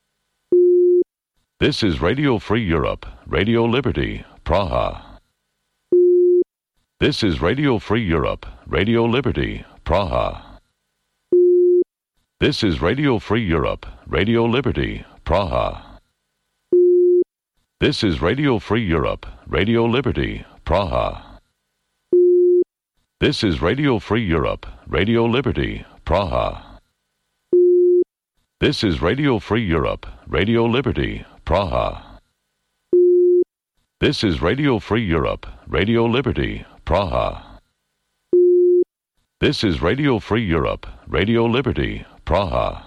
This is Radio Free Europe, Radio Liberty, Praha. This is Radio Free Europe, Radio Liberty, Praha. This is Radio Free Europe, Radio Liberty, Praha. This is Radio Free Europe, Radio Liberty, Praha. This is Radio Free Europe, Radio Liberty, Praha. This is Radio Free Europe, Radio Liberty, Praha. This is Radio Free Europe, Radio Liberty, Praha. This is Radio Free Europe, Radio Liberty, Praha.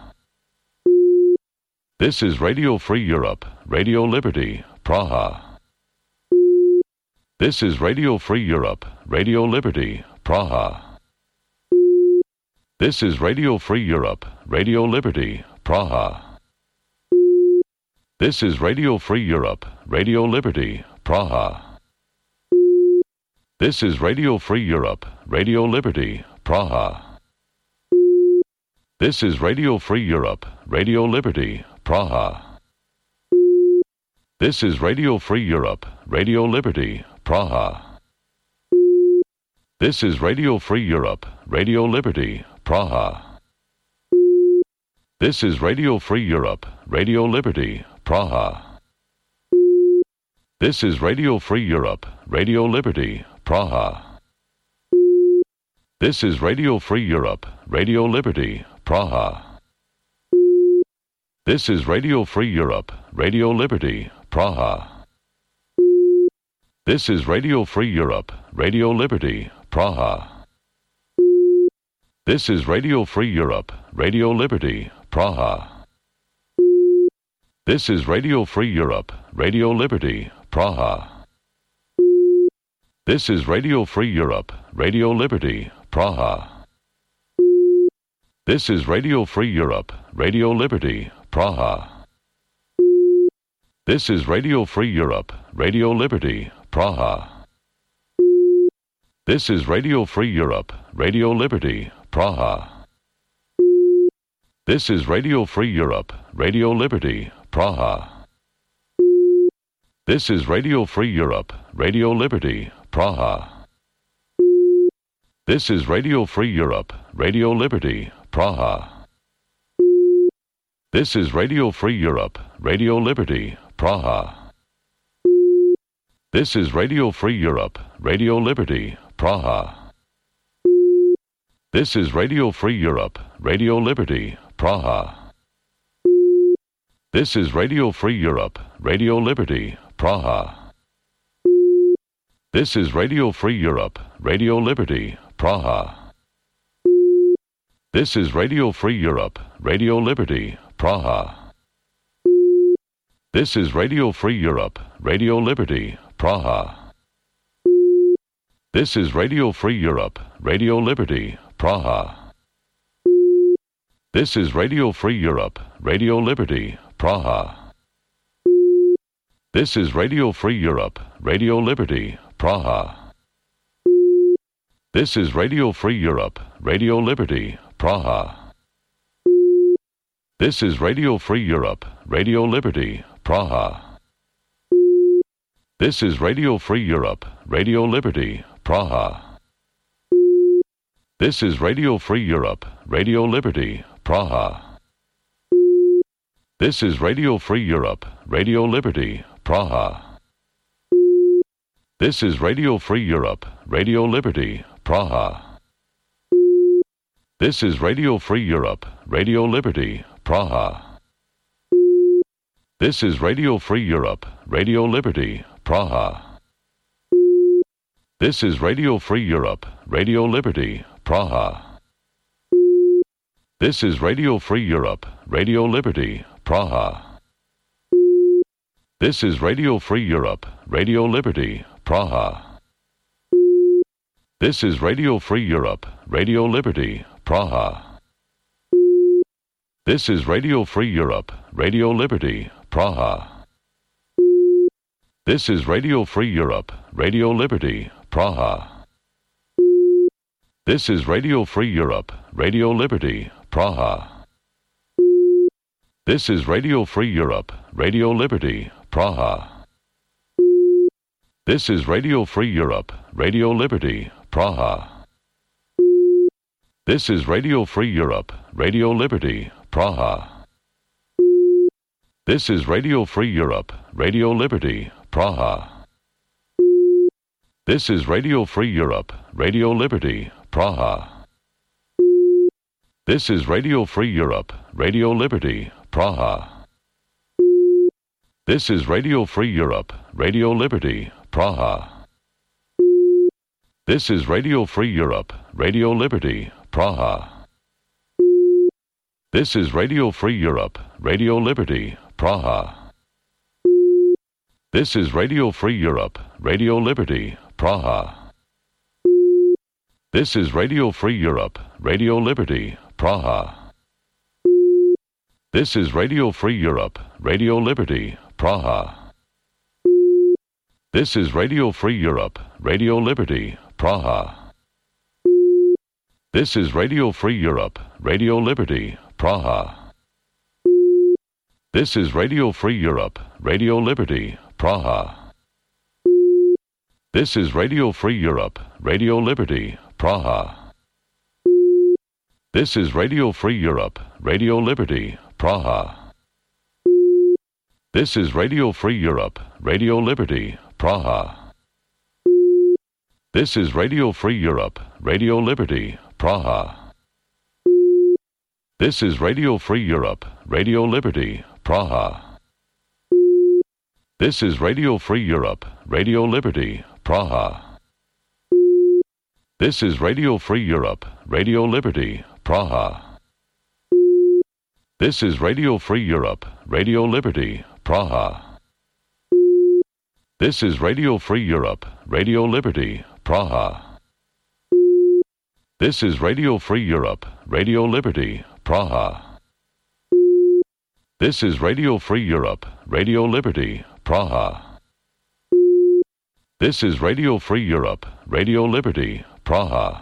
This is Radio Free Europe, Radio Liberty, Praha. This is Radio Free Europe, Radio Liberty, Praha. This is Radio Free Europe, Radio Liberty, Praha. This is Radio Free Europe, Radio Liberty, Praha. This is Radio Free Europe, Radio Liberty, Praha. This is Radio Free Europe, Radio Liberty, Praha. This is Radio Free Europe, Radio Liberty, Praha. This is Radio Free Europe, Radio Liberty, Praha. This is Radio Free Europe, Radio Liberty, Praha. This is Radio Free Europe, Radio Liberty, Praha. This is Radio Free Europe, Radio Liberty, Praha. This is Radio Free Europe, Radio Liberty, Praha. This is Radio Free Europe, Radio Liberty, Praha. This is Radio Free Europe, Radio Liberty, Praha. This is Radio Free Europe, Radio Liberty, Praha. This is Radio Free Europe, Radio Liberty, Praha. This is Radio Free Europe, Radio Liberty, Praha. This is Radio Free Europe, Radio Liberty, Praha. This is Radio Free Europe, Radio Liberty, Praha. This is Radio Free Europe, Radio Liberty, Praha. This is Radio Free Europe, Radio Liberty, Praha. This is Radio Free Europe, Radio Liberty, Praha. This is Radio Free Europe, Radio Liberty, Praha. This is Radio Free Europe, Radio Liberty, Praha. This is Radio Free Europe, Radio Liberty, Praha. This is Radio Free Europe, Radio Liberty, Praha. This is Radio Free Europe, Radio Liberty, Praha. This is Radio Free Europe, Radio Liberty, Praha. This is Radio Free Europe, Radio Liberty, Praha. This is Radio Free Europe, Radio Liberty, Praha. This is Radio Free Europe, Radio Liberty, Praha. This is Radio Free Europe, Radio Liberty, Praha. This is Radio Free Europe, Radio Liberty, Praha. This is Radio Free Europe, Radio Liberty, Praha. This is Radio Free Europe, Radio Liberty, Praha. This is Radio Free Europe, Radio Liberty, Praha. This is Radio Free Europe, Radio Liberty, Praha. This is Radio Free Europe, Radio Liberty, Praha. This is Radio Free Europe, Radio Liberty, Praha. This is Radio Free Europe, Radio Liberty, Praha. This is Radio Free Europe, Radio Liberty, Praha. This is Radio Free Europe, Radio Liberty, Praha. This is Radio Free Europe, Radio Liberty, Praha. This is Radio Free Europe, Radio Liberty, Praha. This is Radio Free Europe, Radio Liberty, Praha. This is Radio Free Europe, Radio Liberty, Praha. This is Radio Free Europe, Radio Liberty, Praha. This is Radio Free Europe, Radio Liberty, Praha. This is Radio Free Europe, Radio Liberty, Praha. This is Radio Free Europe, Radio Liberty, Praha. This is Radio Free Europe, Radio Liberty, Praha. This is Radio Free Europe, Radio Liberty, Praha. This is Radio Free Europe, Radio Liberty, Praha. This is Radio Free Europe, Radio Liberty, Praha. This is Radio Free Europe, Radio Liberty, Praha. This is Radio Free Europe, Radio Liberty, Praha. This is Radio Free Europe, Radio Liberty, Praha. This is Radio Free Europe, Radio Liberty, Praha. This is Radio Free Europe, Radio Liberty, Praha. This is Radio Free Europe, Radio Liberty, Praha. This is Radio Free Europe, Radio Liberty, Praha. This is Radio Free Europe, Radio Liberty, Praha. This is Radio Free Europe, Radio Liberty, Praha. This is Radio Free Europe, Radio Liberty, Praha. This is Radio Free Europe, Radio Liberty, Praha. This is Radio Free Europe, Radio Liberty, Praha. This is Radio Free Europe, Radio Liberty, Praha. This is Radio Free Europe, Radio Liberty, Praha. This is Radio Free Europe, Radio Liberty, Praha. This is Radio Free Europe, Radio Liberty, Praha. This is Radio Free Europe, Radio Liberty, Praha. This is Radio Free Europe, Radio Liberty, Praha. This is Radio Free Europe, Radio Liberty, Praha. This is Radio Free Europe, Radio Liberty, Praha.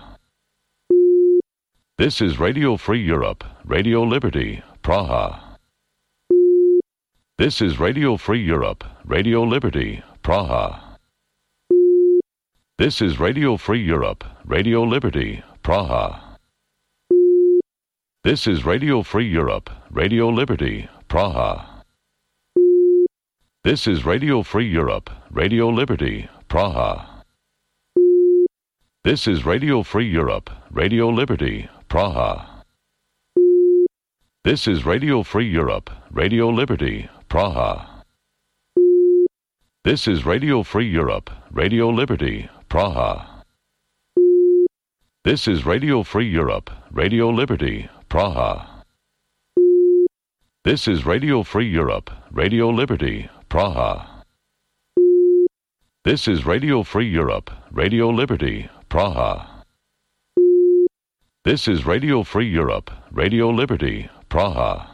This is Radio Free Europe, Radio Liberty, Praha. This is Radio Free Europe, Radio Liberty, Praha. This is Radio Free Europe, Radio Liberty, Praha. This is Radio Free Europe, Radio Liberty, Praha. This is Radio Free Europe, Radio Liberty, Praha. This is Radio Free Europe, Radio Liberty, Praha. This is Radio Free Europe, Radio Liberty, Praha. This is Radio Free Europe, Radio Liberty, Praha. This is Radio Free Europe, Radio Liberty, Praha. This is Radio Free Europe, Radio Liberty, Praha. This is Radio Free Europe, Radio Liberty, Praha. This is Radio Free Europe, Radio Liberty, Praha.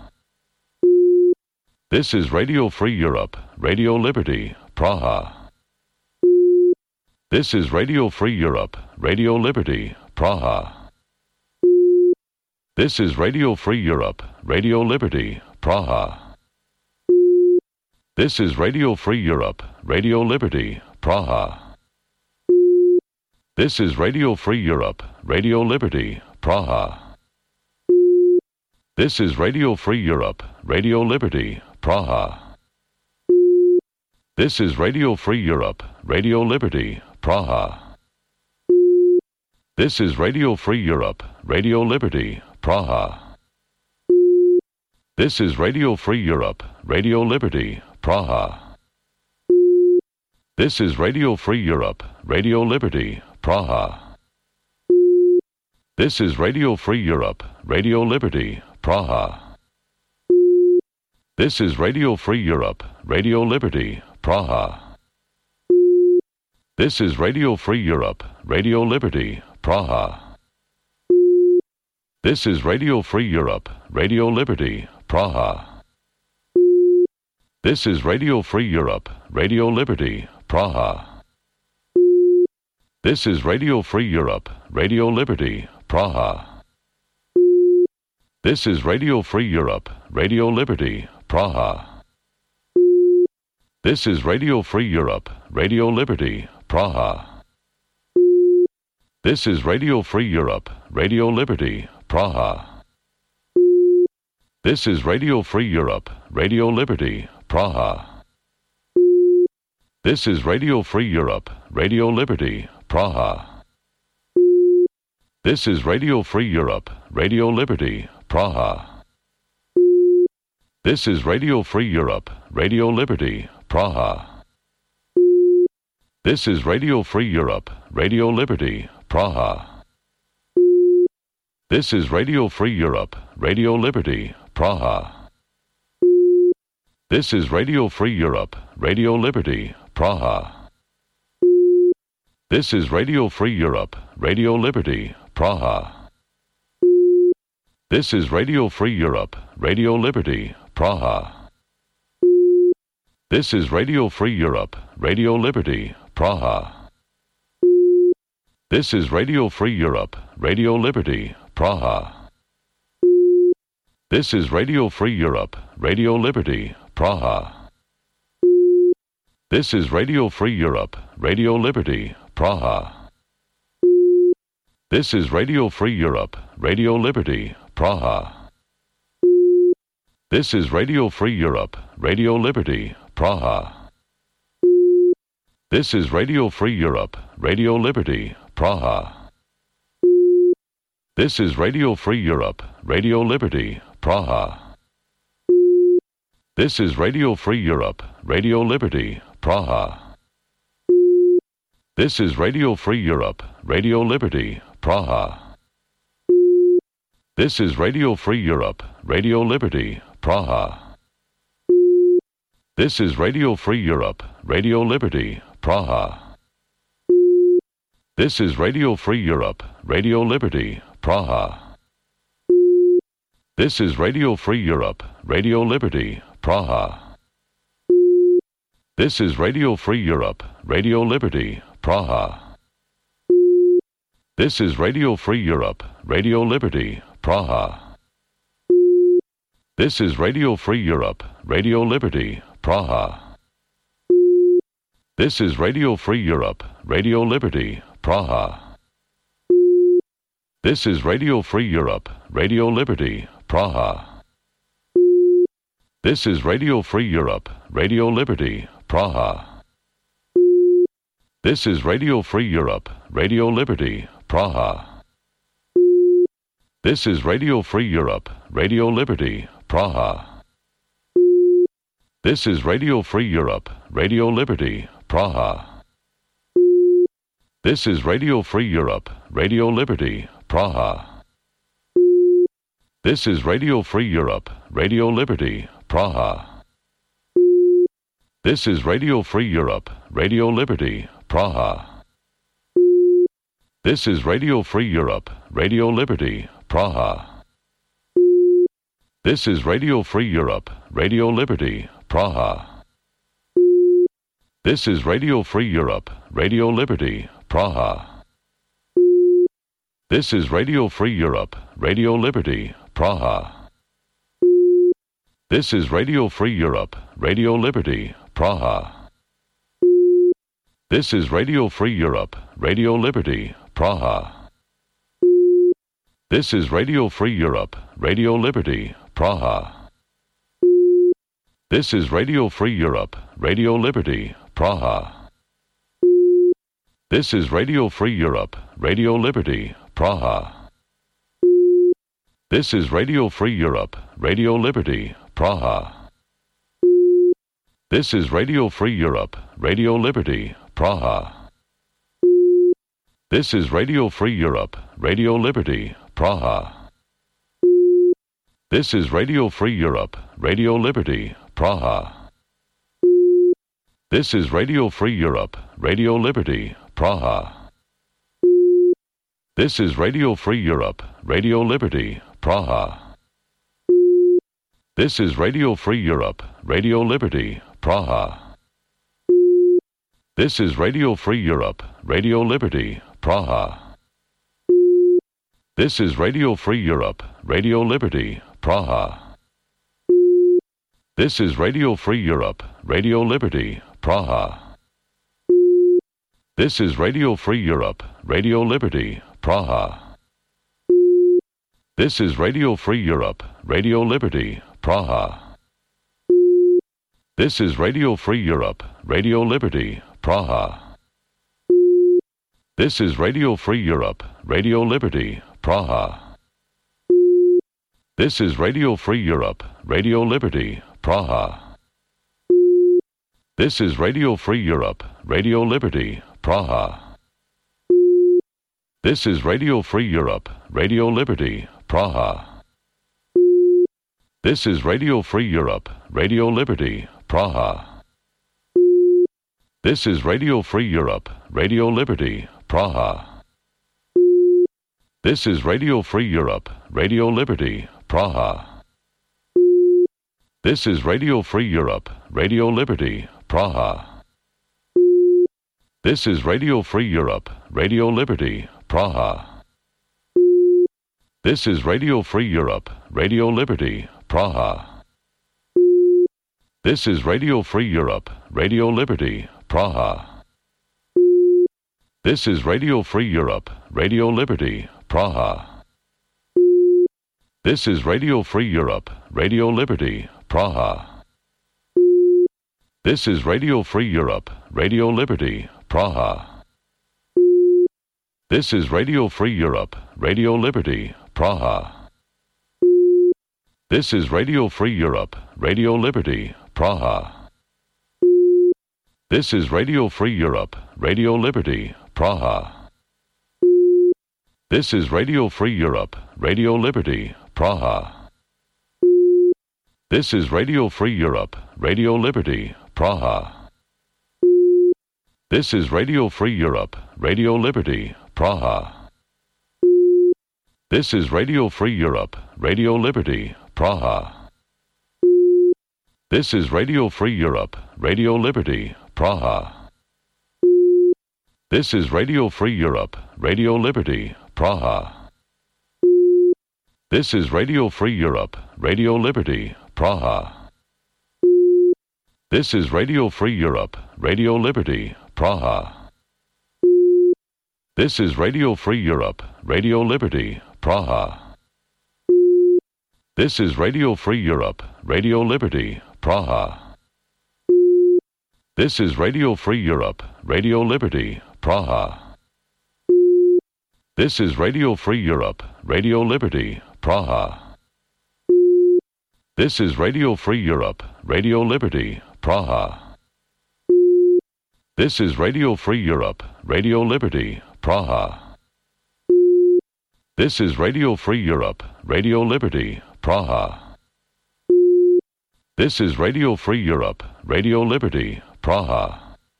This is Radio Free Europe, Radio Liberty, Praha. This is Radio Free Europe, Radio Liberty, Praha. This is Radio Free Europe, Radio Liberty, Praha. This is Radio Free Europe, Radio Liberty, Praha. This is Radio Free Europe, Radio Liberty, Praha. This is Radio Free Europe, Radio Liberty, Praha. This is Radio Free Europe, Radio Liberty, Praha. This is Radio Free Europe, Radio Liberty, Praha. This is Radio Free Europe, Radio Liberty, Praha. This is Radio Free Europe, Radio Liberty, Praha. This is Radio Free Europe, Radio Liberty, Praha. This is Radio Free Europe, Radio Liberty, Praha. This is Radio Free Europe, Radio Liberty, Praha. This is Radio Free Europe, Radio Liberty, Praha. This is Radio Free Europe, Radio Liberty, Praha. This is Radio Free Europe, Radio Liberty, Praha. This is Radio Free Europe, Radio Liberty, Praha. This is Radio Free Europe, Radio Liberty, Praha. This is Radio Free Europe, Radio Liberty, Praha. This is Radio Free Europe, Radio Liberty, Praha. This is Radio Free Europe, Radio Liberty, Praha. This is Radio Free Europe, Radio Liberty, Praha. This is Radio Free Europe, Radio Liberty, Praha. This is Radio Free Europe, Radio Liberty, Praha. This is Radio Free Europe, Radio Liberty, Praha. This is Radio Free Europe, Radio Liberty, Praha. This is Radio Free Europe, Radio Liberty, Praha. This is Radio Free Europe, Radio Liberty, Praha. This is Radio Free Europe, Radio Liberty, Praha. This is Radio Free Europe, Radio Liberty, Praha. This is Radio Free Europe, Radio Liberty, Praha. This is Radio Free Europe, Radio Liberty, Praha. This is Radio Free Europe, Radio Liberty, Praha. This is Radio Free Europe, Radio Liberty, Praha. This is Radio Free Europe, Radio Liberty, Praha. This is Radio Free Europe, Radio Liberty, Praha. This is Radio Free Europe, Radio Liberty, Praha. This is Radio Free Europe, Radio Liberty, Praha. This is Radio Free Europe, Radio Liberty, Praha. This is Radio Free Europe, Radio Liberty, Praha. This is Radio Free Europe, Radio Liberty, Praha. This is Radio Free Europe, Radio Liberty, Praha. This is Radio Free Europe, Radio Liberty, Praha. This is Radio Free Europe, Radio Liberty, Praha. This is Radio Free Europe, Radio Liberty, Praha. This is Radio Free Europe, Radio Liberty, Praha. This is Radio Free Europe, Radio Liberty, Praha. This is Radio Free Europe, Radio Liberty, Praha. This is Radio Free Europe, Radio Liberty, Praha. This is Radio Free Europe, Radio Liberty, Praha. This is Radio Free Europe, Radio Liberty, Praha. This is Radio Free Europe, Radio Liberty, Praha. This is Radio Free Europe, Radio Liberty, Praha. This is Radio Free Europe, Radio Liberty, Praha. This is Radio Free Europe, Radio Liberty, Praha. This is Radio Free Europe, Radio Liberty, Praha. This is Radio Free Europe, Radio Liberty, Praha. This is Radio Free Europe, Radio Liberty, Praha. This is Radio Free Europe, Radio Liberty, Praha. This is Radio Free Europe, Radio Liberty, Praha. This is Radio Free Europe, Radio Liberty, Praha. This is Radio Free Europe, Radio Liberty, Praha. This is Radio Free Europe, Radio Liberty, Praha. This is Radio Free Europe, Radio Liberty, Praha. This is Radio Free Europe, Radio Liberty, Praha. This is Radio Free Europe, Radio Liberty, Praha. This is Radio Free Europe, Radio Liberty, Praha. This is Radio Free Europe, Radio Liberty, Praha. This is Radio Free Europe, Radio Liberty, Praha. This is Radio Free Europe, Radio Liberty, Praha. This is Radio Free Europe, Radio Liberty, Praha. This is Radio Free Europe, Radio Liberty, Praha. This is Radio Free Europe, Radio Liberty, Praha. This is Radio Free Europe, Radio Liberty, Praha. This is Radio Free Europe, Radio Liberty, Praha. This is Radio Free Europe, Radio Liberty, Praha. This is Radio Free Europe, Radio Liberty, Praha. This is Radio Free Europe, Radio Liberty, Praha. This is Radio Free Europe, Radio Liberty, Praha. This is Radio Free Europe, Radio Liberty, Praha. This is Radio Free Europe, Radio Liberty, Praha. This is Radio Free Europe, Radio Liberty, Praha. This is Radio Free Europe, Radio Liberty, Praha. This is Radio Free Europe, Radio Liberty, Praha. This is Radio Free Europe, Radio Liberty, Praha. This is Radio Free Europe, Radio Liberty, Praha. This is Radio Free Europe, Radio Liberty, Praha. This is Radio Free Europe, Radio Liberty, Praha. This is Radio Free Europe, Radio Liberty, Praha. This is Radio Free Europe, Radio Liberty, Praha. This is Radio Free Europe, Radio Liberty, Praha. This is Radio Free Europe, Radio Liberty, Praha. This is Radio Free Europe, Radio Liberty, Praha. This is Radio Free Europe, Radio Liberty, Praha. This is Radio Free Europe, Radio Liberty, Praha. This is Radio Free Europe, Radio Liberty, Praha. This is Radio Free Europe, Radio Liberty, Praha. This is Radio Free Europe, Radio Liberty, Praha. This is Radio Free Europe, Radio Liberty, Praha. This is Radio Free Europe, Radio Liberty, Praha. This is Radio Free Europe, Radio Liberty, Praha. This is Radio Free Europe, Radio Liberty, Praha. This is Radio Free Europe, Radio Liberty, Praha. This is Radio Free Europe, Radio Liberty, Praha. This is Radio Free Europe, Radio Liberty, Praha. This is Radio Free Europe, Radio Liberty, Praha. This is Radio Free Europe, Radio Liberty, Praha. This is Radio Free Europe, Radio Liberty, Praha. This is Radio Free Europe, Radio Liberty, Praha.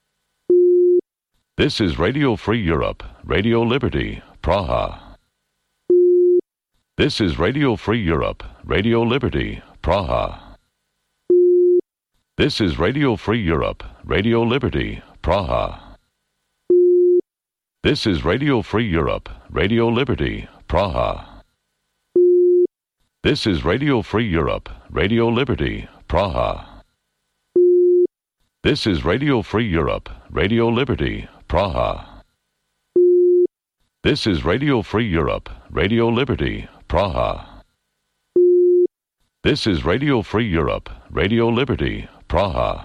This is Radio Free Europe, Radio Liberty, Praha. This is Radio Free Europe, Radio Liberty, Praha. This is Radio Free Europe, Radio Liberty, Praha. This is Radio Free Europe, Radio Liberty, Praha. This is Radio Free Europe, Radio Liberty, Praha. This is Radio Free Europe, Radio Liberty, Praha. This is Radio Free Europe, Radio Liberty, Praha. This is Radio Free Europe, Radio Liberty, Praha.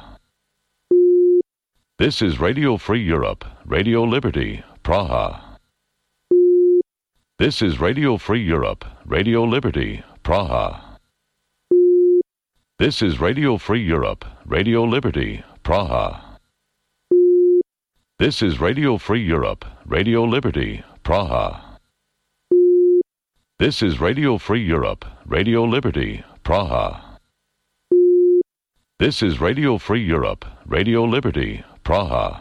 This is Radio Free Europe, Radio Liberty, Praha. This is Radio Free Europe, Radio Liberty, Praha. This is Radio Free Europe, Radio Liberty, Praha. This is Radio Free Europe, Radio Liberty, Praha. This is Radio Free Europe, Radio Liberty, Praha. This is Radio Free Europe, Radio Liberty, Praha.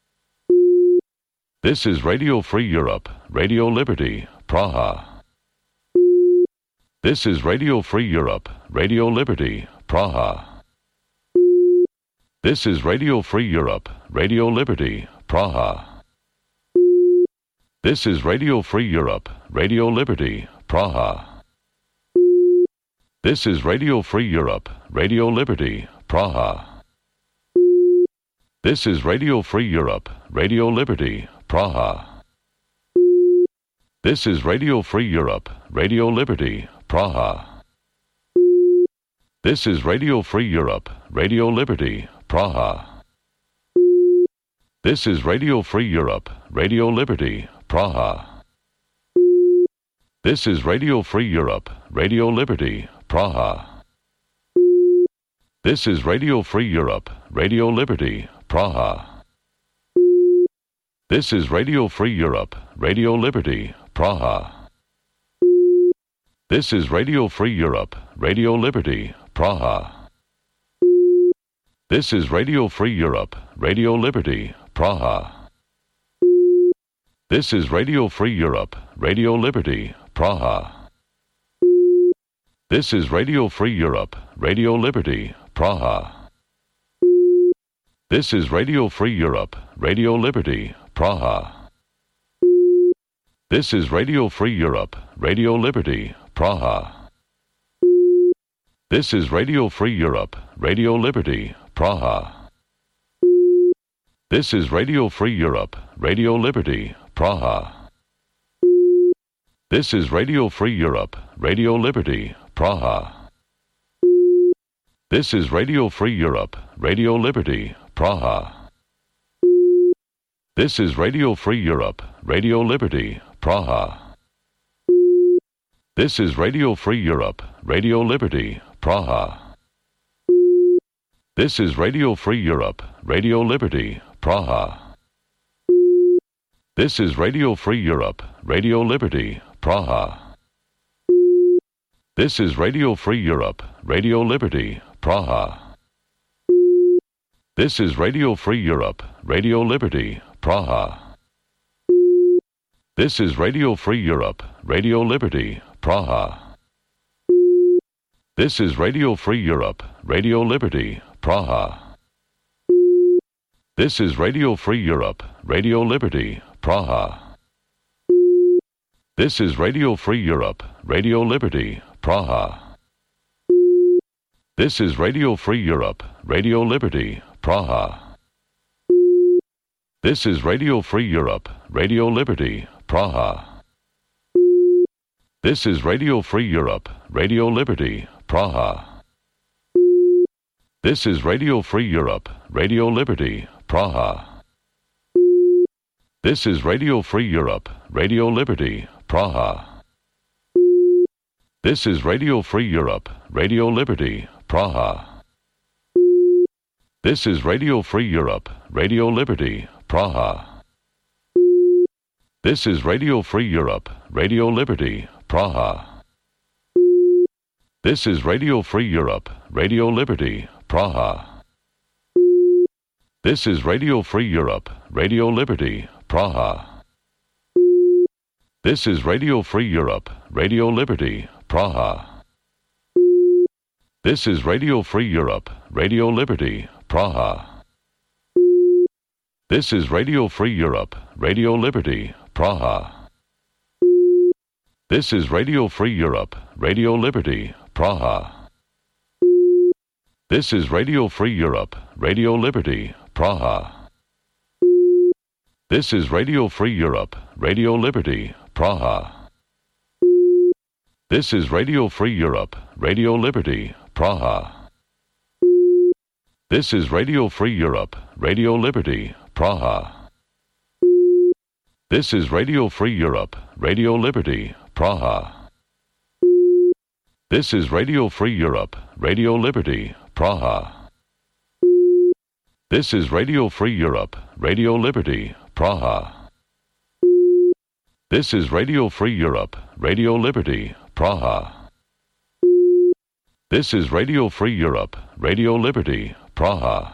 This is Radio Free Europe, Radio Liberty, Praha. This is Radio Free Europe, Radio Liberty, Praha. This is Radio Free Europe, Radio Liberty, Praha. This is Radio Free Europe, Radio Liberty, Praha. This is Radio Free Europe, Radio Liberty, Praha. This is Radio Free Europe, Radio Liberty, Praha. This is Radio Free Europe, Radio Liberty, Praha. This is Radio Free Europe, Radio Liberty, Praha. This is Radio Free Europe, Radio Liberty, Praha. This is Radio Free Europe, Radio Liberty, Praha. This is Radio Free Europe, Radio Liberty, Praha. This is Radio Free Europe, Radio Liberty, Praha. This is Radio Free Europe, Radio Liberty, Praha. This is Radio Free Europe, Radio Liberty, Praha. This is Radio Free Europe, Radio Liberty, Praha. This is Radio Free Europe, Radio Liberty, Praha. This is Radio Free Europe, Radio Liberty, Praha. This is Radio Free Europe, Radio Liberty, Praha. This is Radio Free Europe, Radio Liberty, Praha. This is Radio Free Europe, Radio Liberty, Praha. This is Radio Free Europe, Radio Liberty, Praha. This is Radio Free Europe, Radio Liberty, Praha. This is Radio Free Europe, Radio Liberty, Praha. This is Radio Free Europe, Radio Liberty, Praha. This is Radio Free Europe, Radio Liberty, Praha. This is Radio Free Europe, Radio Liberty, Praha. This is Radio Free Europe, Radio Liberty, Praha. This is Radio Free Europe, Radio Liberty, Praha. This is Radio Free Europe, Radio Liberty, Praha. This is Radio Free Europe, Radio Liberty, Praha. This is Radio Free Europe, Radio Liberty, Praha. This is Radio Free Europe, Radio Liberty, Praha. This is Radio Free Europe, Radio Liberty, Praha. This is Radio Free Europe, Radio Liberty, Praha. This is Radio Free Europe, Radio Liberty, Praha. This is Radio Free Europe, Radio Liberty, Praha. This is Radio Free Europe, Radio Liberty, Praha. This is Radio Free Europe, Radio Liberty, Praha. This is Radio Free Europe, Radio Liberty, Praha. This is Radio Free Europe, Radio Liberty, Praha. This is Radio Free Europe, Radio Liberty, Praha. This is Radio Free Europe, Radio Liberty, Praha. This is Radio Free Europe, Radio Liberty, Praha. This is Radio Free Europe, Radio Liberty, Praha. This is Radio Free Europe, Radio Liberty, Praha. This is Radio Free Europe, Radio Liberty, Praha. This is Radio Free Europe, Radio Liberty, Praha. This is Radio Free Europe, Radio Liberty, Praha. This is Radio Free Europe, Radio Liberty, Praha. This is Radio Free Europe, Radio Liberty, Praha. This is Radio Free Europe, Radio Liberty, Praha. This is Radio Free Europe, Radio Liberty, Praha. This is Radio Free Europe, Radio Liberty, Praha. This is Radio Free Europe, Radio Liberty, Praha. This is Radio Free Europe, Radio Liberty, Praha.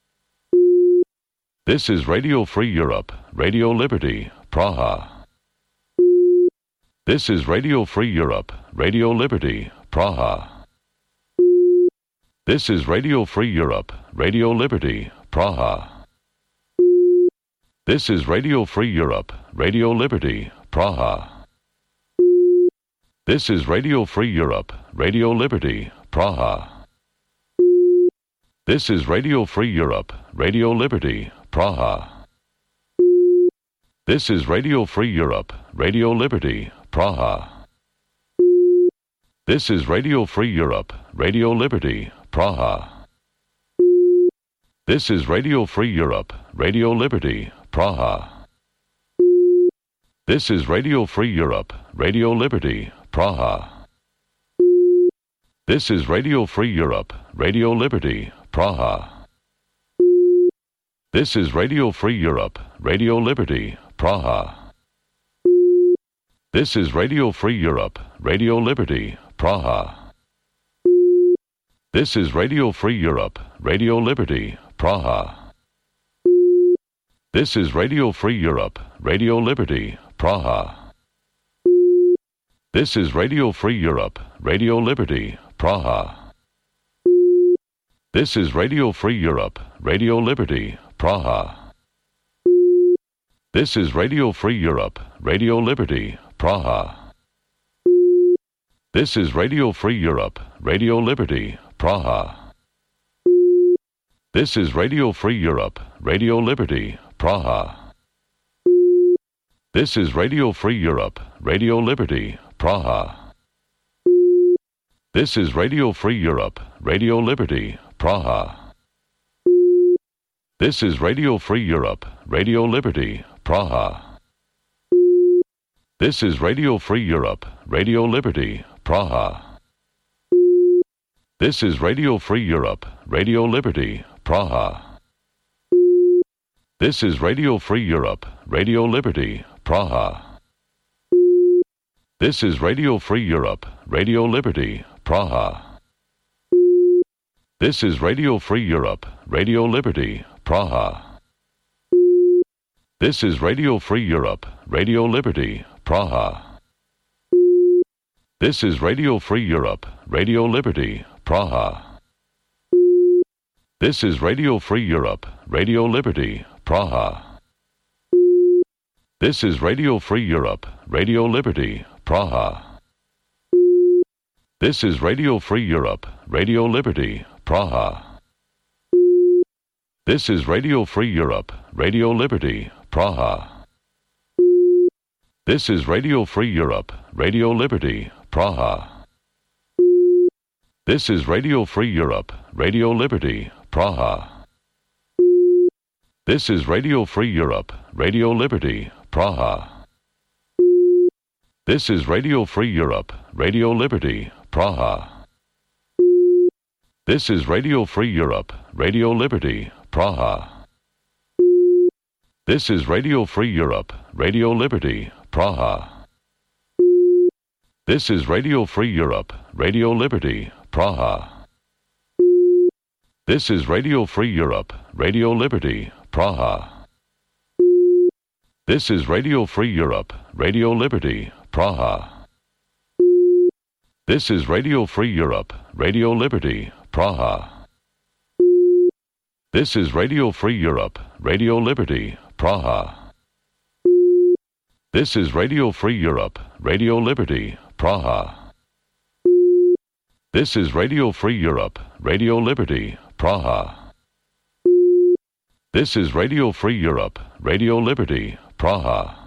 This is Radio Free Europe, Radio Liberty, Praha. This is Radio Free Europe, Radio Liberty, Praha. This is Radio Free Europe, Radio Liberty, Praha. This is Radio Free Europe, Radio Liberty, Praha. This is Radio Free Europe, Radio Liberty, Praha. This is Radio Free Europe, Radio Liberty, Praha. This is Radio Free Europe, Radio Liberty, Praha. This is Radio Free Europe, Radio Liberty, Praha. This is Radio Free Europe, Radio Liberty, Praha. This is Radio Free Europe, Radio Liberty, Praha. This is Radio Free Europe, Radio Liberty, Praha. This is Radio Free Europe, Radio Liberty, Praha. This is Radio Free Europe, Radio Liberty, Praha. This is Radio Free Europe, Radio Liberty, Praha. This is Radio Free Europe, Radio Liberty, Praha. This is Radio Free Europe, Radio Liberty, Praha. This is Radio Free Europe, Radio Liberty, Praha. This is Radio Free Europe, Radio Liberty, Praha. This is Radio Free Europe, Radio Liberty, Praha. This is Radio Free Europe, Radio Liberty, Praha. This is Radio Free Europe, Radio Liberty, Praha. This is Radio Free Europe, Radio Liberty, Praha. This is Radio Free Europe, Radio Liberty, Praha. This is Radio Free Europe, Radio Liberty, Praha. This is Radio Free Europe, Radio Liberty, Praha. This is Radio Free Europe, Radio Liberty, Praha. This is Radio Free Europe, Radio Liberty, Praha. This is Radio Free Europe, Radio Liberty, Praha. This is Radio Free Europe, Radio Liberty, Praha. This is Radio Free Europe, Radio Liberty, Praha. This is Radio Free Europe, Radio Liberty, Praha. This is Radio Free Europe, Radio Liberty, Praha. This is Radio Free Europe, Radio Liberty, Praha. This is Radio Free Europe, Radio Liberty, Praha. This is Radio Free Europe, Radio Liberty, Praha. This is Radio Free Europe, Radio Liberty, Praha. This is Radio Free Europe, Radio Liberty, Praha. This is Radio Free Europe, Radio Liberty, Praha. This is Radio Free Europe, Radio Liberty, Praha. This is Radio Free Europe, Radio Liberty, Praha. This is Radio Free Europe, Radio Liberty, Praha. This is Radio Free Europe, Radio Liberty, Praha. This is Radio Free Europe, Radio Liberty, Praha. This is Radio Free Europe, Radio Liberty, Praha. This is Radio Free Europe, Radio Liberty, Praha. This is Radio Free Europe, Radio Liberty, Praha. This is Radio Free Europe, Radio Liberty, Praha. This is Radio Free Europe, Radio Liberty, Praha.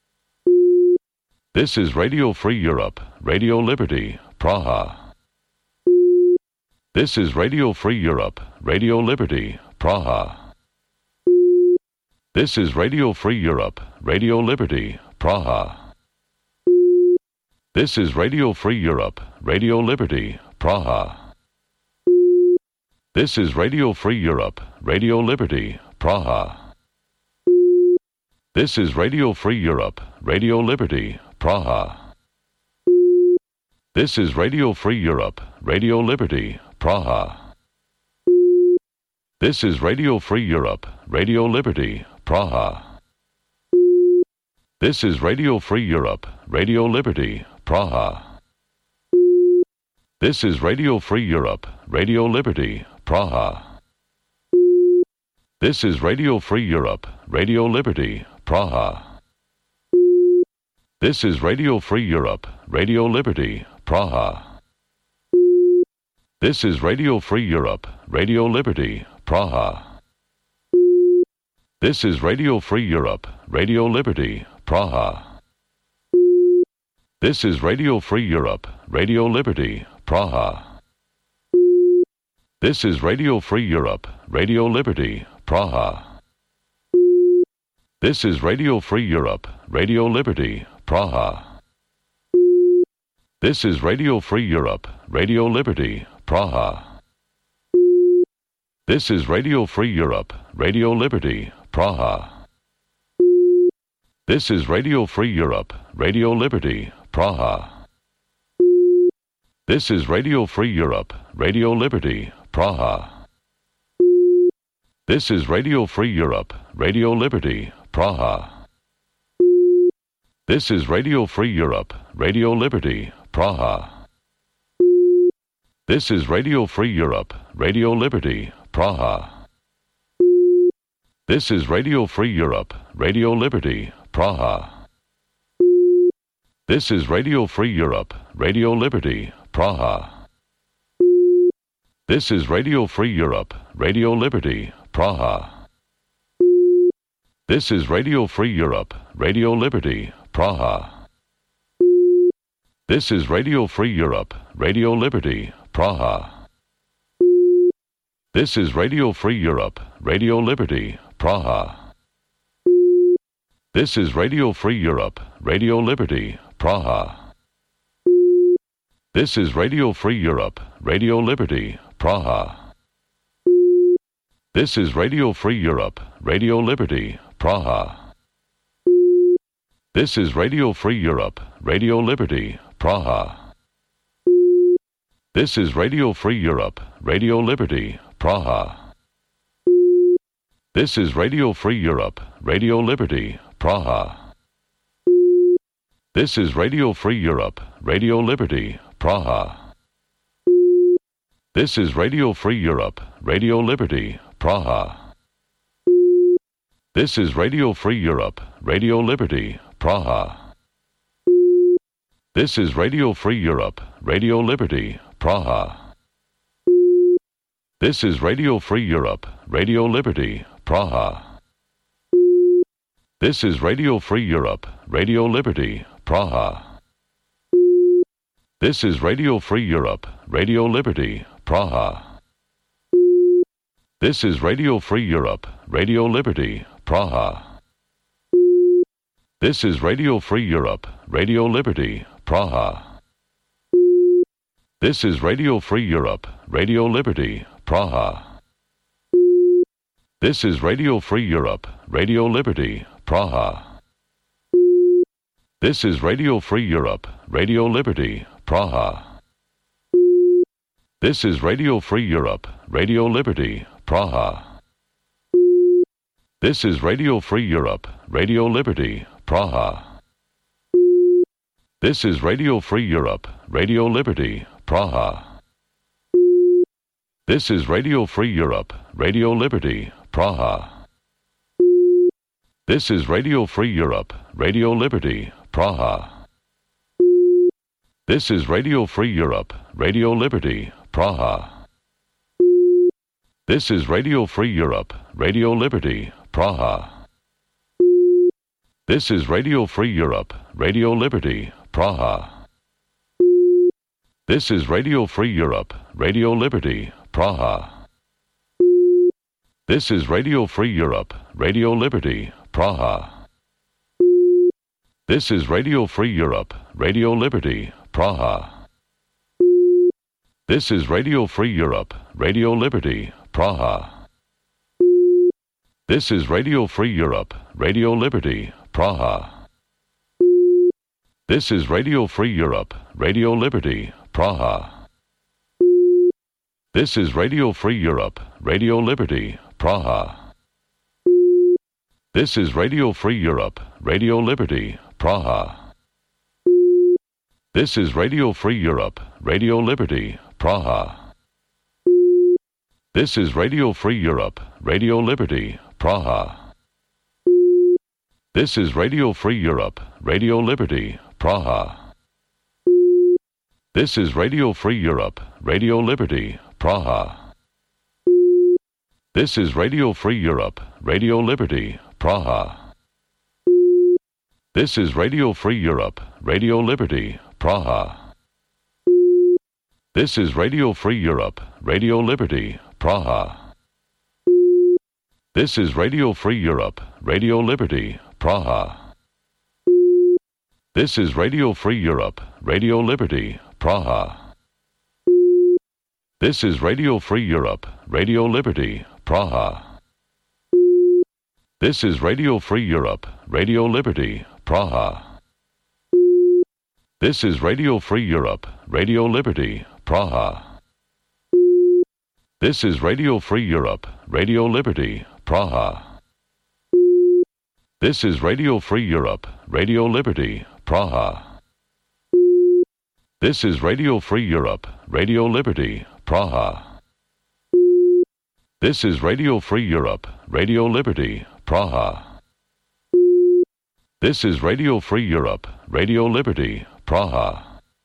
This is Radio Free Europe, Radio Liberty, Praha. This is Radio Free Europe, Radio Liberty, Praha. This is Radio Free Europe, Radio Liberty, Praha. This is Radio Free Europe, Radio Liberty, Praha. This is Radio Free Europe, Radio Liberty, Praha. This is Radio Free Europe, Radio Liberty, Praha. This is Radio Free Europe, Radio Liberty, Praha. This is Radio Free Europe, Radio Liberty, Praha. This is Radio Free Europe, Radio Liberty, Praha. This is Radio Free Europe, Radio Liberty, Praha. This is Radio Free Europe, Radio Liberty, Praha. This is Radio Free Europe, Radio Liberty, Praha. This is Radio Free Europe, Radio Liberty, Praha. This is Radio Free Europe, Radio Liberty, Praha. This is Radio Free Europe, Radio Liberty, Praha. This is Radio Free Europe, Radio Liberty, Praha. This is Radio Free Europe, Radio Liberty, Praha. This is Radio Free Europe, Radio Liberty, Praha. This is Radio Free Europe, Radio Liberty, Praha. This is Radio Free Europe, Radio Liberty, Praha. This is Radio Free Europe, Radio Liberty, Praha. This is Radio Free Europe, Radio Liberty, Praha. This is Radio Free Europe, Radio Liberty, Praha. This is Radio Free Europe, Radio Liberty, Praha. This is Radio Free Europe, Radio Liberty, Praha. This is Radio Free Europe, Radio Liberty, Praha. This is Radio Free Europe, Radio Liberty, Praha. This is Radio Free Europe, Radio Liberty, Praha. This is Radio Free Europe, Radio Liberty, Praha. This is Radio Free Europe, Radio Liberty, Praha. This is Radio Free Europe, Radio Liberty, Praha. This is Radio Free Europe, Radio Liberty, Praha. This is Radio Free Europe, Radio Liberty, Praha. This is Radio Free Europe, Radio Liberty, Praha. This is Radio Free Europe, Radio Liberty, Praha. This is Radio Free Europe, Radio Liberty, Praha. This is Radio Free Europe, Radio Liberty, Praha. This is Radio Free Europe, Radio Liberty, Praha. This is Radio Free Europe, Radio Liberty, Praha. This is Radio Free Europe, Radio Liberty, Praha. This is Radio Free Europe, Radio Liberty, Praha. This is Radio Free Europe, Radio Liberty, Praha. This is Radio Free Europe, Radio Liberty, Praha. This is Radio Free Europe, Radio Liberty, Praha. This is Radio Free Europe, Radio Liberty, Praha. This is Radio Free Europe, Radio Liberty, Praha. This is Radio Free Europe, Radio Liberty, Praha. This is Radio Free Europe, Radio Liberty, Praha. This is Radio Free Europe, Radio Liberty, Praha. This is Radio Free Europe, Radio Liberty, Praha. This is Radio Free Europe, Radio Liberty, Praha. This is Radio Free Europe, Radio Liberty, Praha. This is Radio Free Europe, Radio Liberty, Praha. This is Radio Free Europe, Radio Liberty, Praha. This is Radio Free Europe, Radio Liberty, Praha. This is Radio Free Europe, Radio Liberty, Praha. This is Radio Free Europe, Radio Liberty, Praha. This is Radio Free Europe, Radio Liberty, Praha. This is Radio Free Europe, Radio Liberty, Praha. This is Radio Free Europe, Radio Liberty, Praha. This is Radio Free Europe, Radio Liberty, Praha. This is Radio Free Europe, Radio Liberty, Praha. This is Radio Free Europe, Radio Liberty, Praha. This is Radio Free Europe, Radio Liberty, Praha. This is Radio Free Europe, Radio Liberty, Praha. This is Radio Free Europe, Radio Liberty, Praha. This is Radio Free Europe, Radio Liberty, Praha. This is Radio Free Europe, Radio Liberty, Praha. This is Radio Free Europe, Radio Liberty, Praha. This is Radio Free Europe, Radio Liberty, Praha. This is Radio Free Europe, Radio Liberty, Praha. This is Radio Free Europe, Radio Liberty, Praha. This is Radio Free Europe, Radio Liberty, Praha. This is Radio Free Europe, Radio Liberty, Praha. This is Radio Free Europe, Radio Liberty, Praha. This is Radio Free Europe, Radio Liberty, Praha. This is Radio Free Europe, Radio Liberty, Praha. This is Radio Free Europe, Radio Liberty, Praha. This is Radio Free Europe, Radio Liberty, Praha. This is Radio Free Europe, Radio Liberty, Praha. This is Radio Free Europe, Radio Liberty, Praha.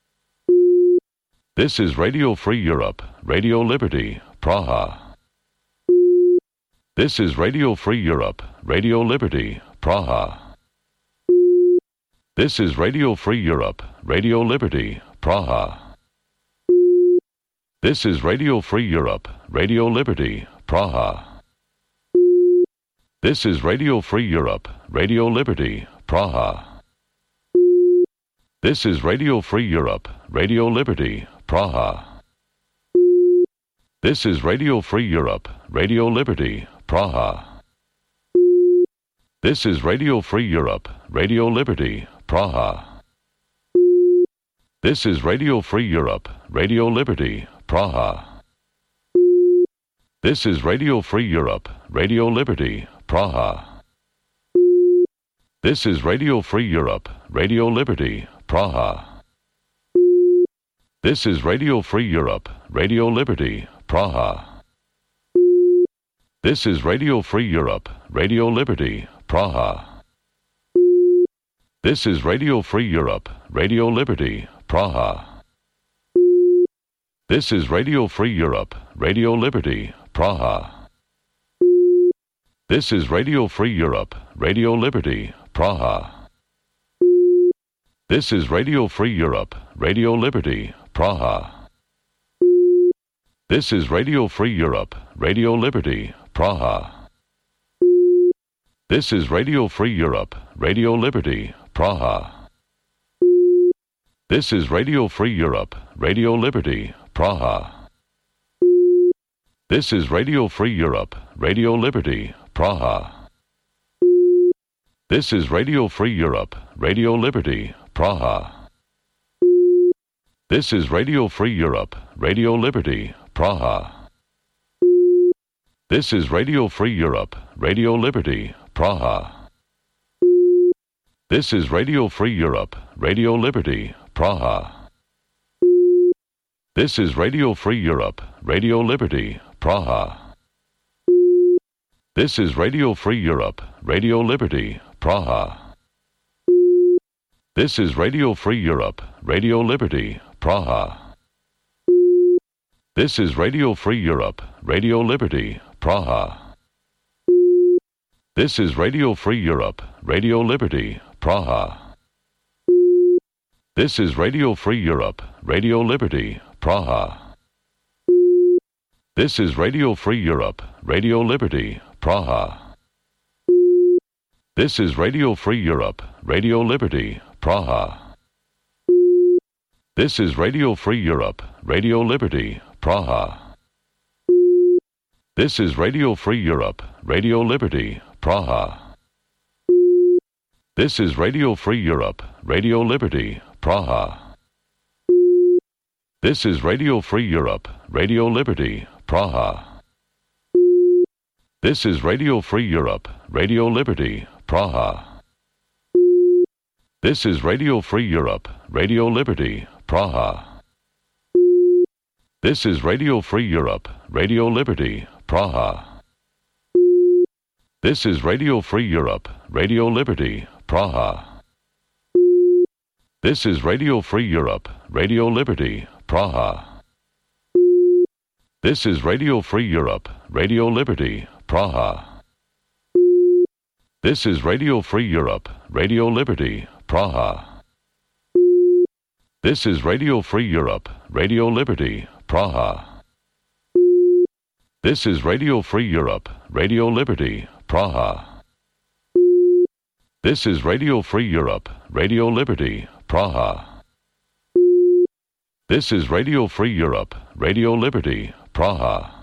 This is Radio Free Europe, Radio Liberty, Praha. This is Radio Free Europe, Radio Liberty, Praha. This is Radio Free Europe, Radio Liberty, Praha. This is Radio Free Europe, Radio Liberty, Praha. This is Radio Free Europe, Radio Liberty, Praha. This is Radio Free Europe, Radio Liberty, Praha. This is Radio Free Europe, Radio Liberty, Praha. This is Radio Free Europe, Radio Liberty, Praha. This is Radio Free Europe, Radio Liberty, Praha. This is Radio Free Europe, Radio Liberty, Praha. This is Radio Free Europe, Radio Liberty, Praha. This is Radio Free Europe, Radio Liberty, Praha. This is Radio Free Europe, Radio Liberty, Praha. This is Radio Free Europe, Radio Liberty, Praha. This is Radio Free Europe, Radio Liberty, Praha. This is Radio Free Europe, Radio Liberty, Praha. This is Radio Free Europe, Radio Liberty, Praha. This is Radio Free Europe, Radio Liberty, Praha. This is Radio Free Europe, Radio Liberty, Praha. This is Radio Free Europe, Radio Liberty, Praha. This is Radio Free Europe, Radio Liberty, Praha. This is Radio Free Europe, Radio Liberty, Praha. This is Radio Free Europe, Radio Liberty, Praha. This is Radio Free Europe, Radio Liberty, Praha. This is Radio Free Europe, Radio Liberty, Praha. This is Radio Free Europe, Radio Liberty, Praha. This is Radio Free Europe, Radio Liberty, Praha. This is Radio Free Europe, Radio Liberty, Praha. This is Radio Free Europe, Radio Liberty, Praha. This is Radio Free Europe, Radio Liberty, Praha. This is Radio Free Europe, Radio Liberty, Praha. This is Radio Free Europe, Radio Liberty, Praha. This is Radio Free Europe, Radio Liberty, Praha. This is Radio Free Europe, Radio Liberty, Praha. This is Radio Free Europe, Radio Liberty, Praha. This is Radio Free Europe, Radio Liberty, Praha. This is Radio Free Europe, Radio Liberty, Praha. This is Radio Free Europe, Radio Liberty, Praha. This is Radio Free Europe, Radio Liberty, Praha. This is Radio Free Europe, Radio Liberty, Praha. This is Radio Free Europe, Radio Liberty, Praha. This is Radio Free Europe, Radio Liberty, Praha. This is Radio Free Europe, Radio Liberty, Praha. This is Radio Free Europe, Radio Liberty, Praha. This is Radio Free Europe, Radio Liberty, Praha. This is Radio Free Europe, Radio Liberty, Praha. This is Radio Free Europe, Radio Liberty, Praha. This is Radio Free Europe, Radio Liberty, Praha.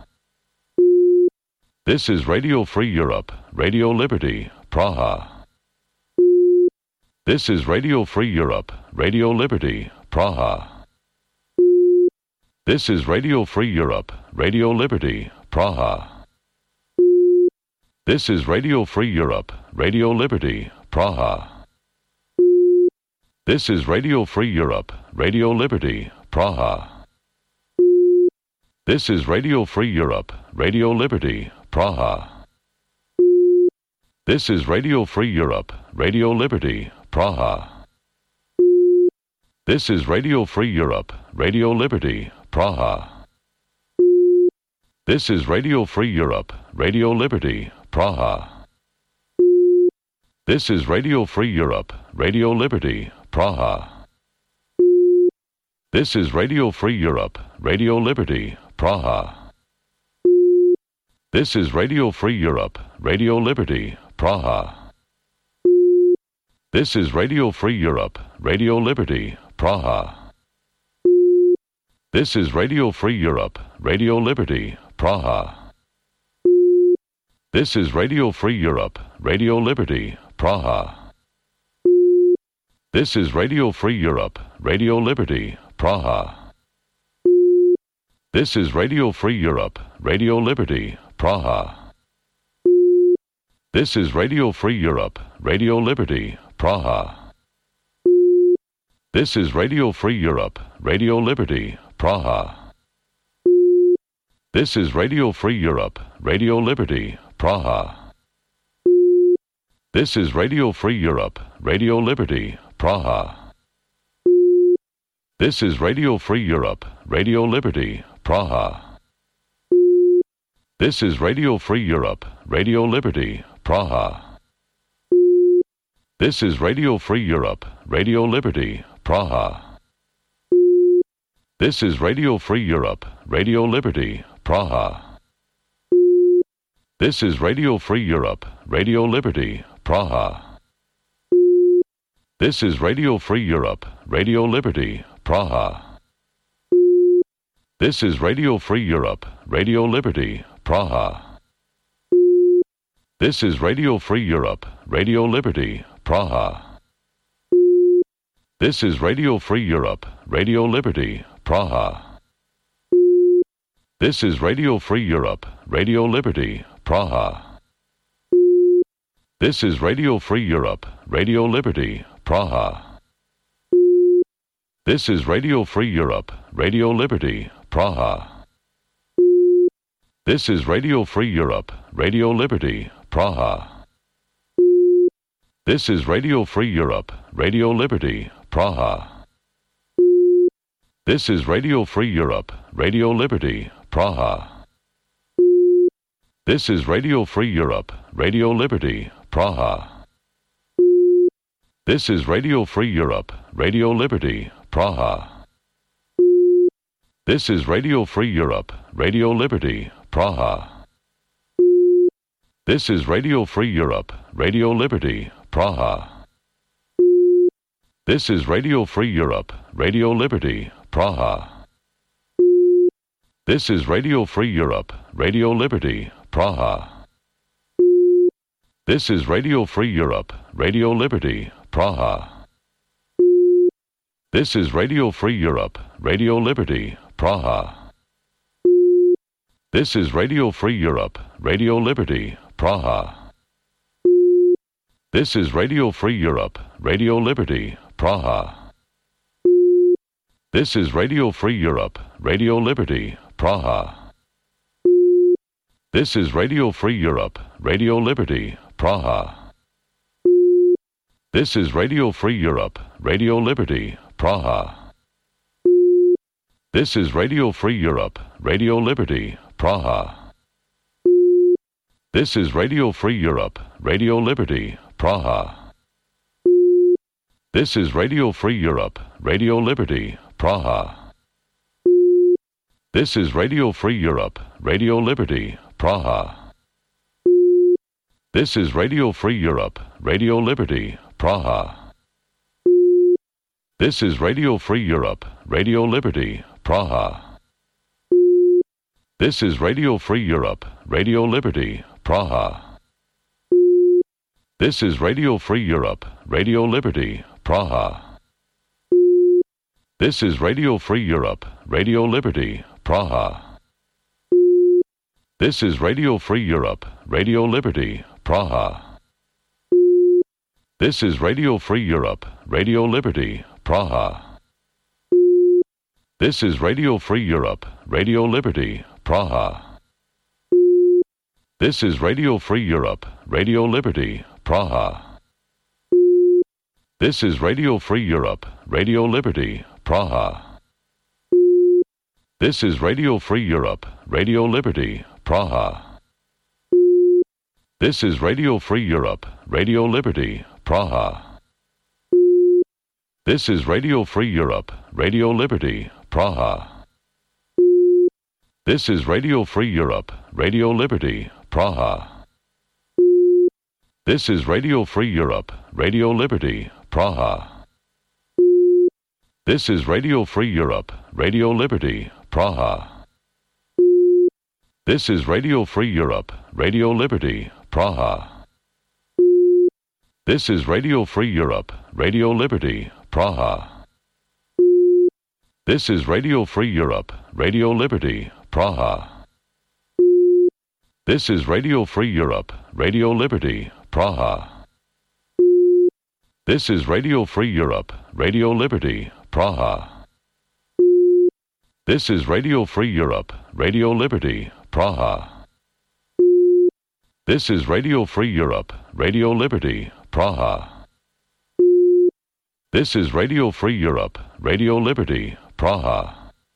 This is Radio Free Europe, Radio Liberty, Praha. This is Radio Free Europe, Radio Liberty, Praha. This is Radio Free Europe, Radio Liberty, Praha. This is Radio Free Europe, Radio Liberty, Praha. This is Radio Free Europe, Radio Liberty, Praha. This is Radio Free Europe, Radio Liberty, Praha. This is Radio Free Europe, Radio Liberty, Praha. This is Radio Free Europe, Radio Liberty, Praha. This is Radio Free Europe, Radio Liberty, Praha. This is Radio Free Europe, Radio Liberty, Praha. This is Radio Free Europe, Radio Liberty, Praha. This is Radio Free Europe, Radio Liberty, Praha. This is Radio Free Europe, Radio Liberty, Praha. This is Radio Free Europe, Radio Liberty, Praha. This is Radio Free Europe, Radio Liberty, Praha. This is Radio Free Europe, Radio Liberty, Praha. This is Radio Free Europe, Radio Liberty, Praha. This is Radio Free Europe, Radio Liberty, Praha. This is Radio Free Europe, Radio Liberty, Praha. This is Radio Free Europe, Radio Liberty, Praha. This is Radio Free Europe, Radio Liberty, Praha. This is Radio Free Europe, Radio Liberty, Praha. This is Radio Free Europe, Radio Liberty, Praha. This is Radio Free Europe, Radio Liberty, Praha. This is Radio Free Europe, Radio Liberty, Praha. This is Radio Free Europe, Radio Liberty, Praha. This is Radio Free Europe, Radio Liberty, Praha. This is Radio Free Europe, Radio Liberty, Praha. This is Radio Free Europe, Radio Liberty, Praha. This is Radio Free Europe, Radio Liberty, Praha. This is Radio Free Europe, Radio Liberty, Praha. This is Radio Free Europe, Radio Liberty, Praha. This is Radio Free Europe, Radio Liberty, Praha. This is Radio Free Europe, Radio Liberty, Praha. This is Radio Free Europe, Radio Liberty, Praha. This is Radio Free Europe, Radio Liberty, Praha. This is Radio Free Europe, Radio Liberty, Praha. This is Radio Free Europe, Radio Liberty, Praha. This is Radio Free Europe, Radio Liberty, Praha. This is Radio Free Europe, Radio Liberty, Praha. This is Radio Free Europe, Radio Liberty, Praha. This is Radio Free Europe, Radio Liberty, Praha. This is Radio Free Europe, Radio Liberty, Praha. This is Radio Free Europe, Radio Liberty, Praha. This is Radio Free Europe, Radio Liberty, Praha. This is Radio Free Europe, Radio Liberty, Praha. This is Radio Free Europe, Radio Liberty, Praha. This is Radio Free Europe, Radio Liberty, Praha. This is Radio Free Europe, Radio Liberty, Praha. This is Radio Free Europe, Radio Liberty, Praha. This is Radio Free Europe, Radio Liberty, Praha. This is Radio Free Europe, Radio Liberty, Praha. This is Radio Free Europe, Radio Liberty, Praha. This is Radio Free Europe, Radio Liberty, Praha. This is Radio Free Europe, Radio Liberty, Praha. This is Radio Free Europe, Radio Liberty, Praha. This is Radio Free Europe, Radio Liberty, Praha. This is Radio Free Europe, Radio Liberty, Praha. This is Radio Free Europe, Radio Liberty, Praha. This is Radio Free Europe, Radio Liberty, Praha. This is Radio Free Europe, Radio Liberty, Praha. This is Radio Free Europe, Radio Liberty, Praha. This is Radio Free Europe, Radio Liberty, Praha. This is Radio Free Europe, Radio Liberty, Praha. This is Radio Free Europe, Radio Liberty, Praha. This is Radio Free Europe, Radio Liberty, Praha. This is Radio Free Europe, Radio Liberty, Praha. This is Radio Free Europe, Radio Liberty, Praha. This is Radio Free Europe, Radio Liberty, Praha. This is Radio Free Europe, Radio Liberty, Praha. This is Radio Free Europe, Radio Liberty, Praha. This is Radio Free Europe, Radio Liberty, Praha. This is Radio Free Europe, Radio Liberty, Praha. This is Radio Free Europe, Radio Liberty, Praha. This is Radio Free Europe, Radio Liberty, Praha. This is Radio Free Europe, Radio Liberty, Praha. This is Radio Free Europe, Radio Liberty, Praha.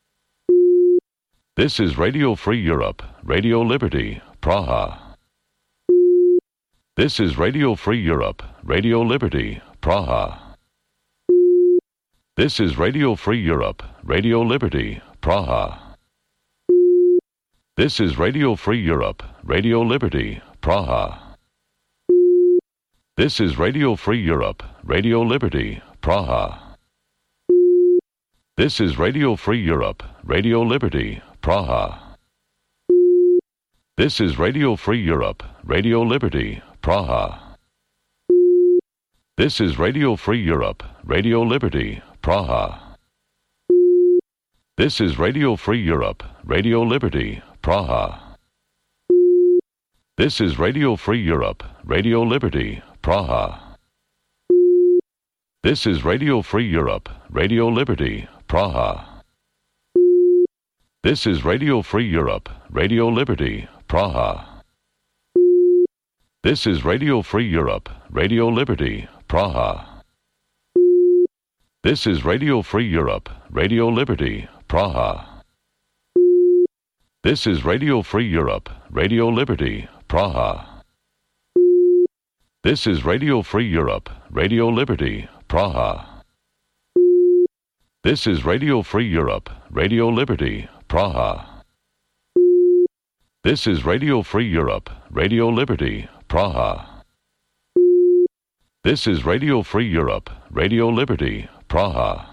This is Radio Free Europe, Radio Liberty, Praha. This is Radio Free Europe, Radio Liberty, Praha. This is Radio Free Europe, Radio Liberty, Praha. This is Radio Free Europe, Radio Liberty, Praha. This is Radio Free Europe, Radio Liberty, Praha. This is Radio Free Europe, Radio Liberty, Praha. This is Radio Free Europe, Radio Liberty, Praha. This is Radio Free Europe, Radio Liberty, Praha. This is Radio Free Europe, Radio Liberty, Praha. This is Radio Free Europe, Radio Liberty, Praha. This is Radio Free Europe, Radio Liberty, Praha. This is Radio Free Europe, Radio Liberty, Praha. This is Radio Free Europe, Radio Liberty, Praha. This is Radio Free Europe, Radio Liberty, Praha. This is Radio Free Europe, Radio Liberty, Praha. This is Radio Free Europe, Radio Liberty, Praha. This is Radio Free Europe, Radio Liberty, Praha. This is Radio Free Europe, Radio Liberty, Praha. This is Radio Free Europe, Radio Liberty, Praha.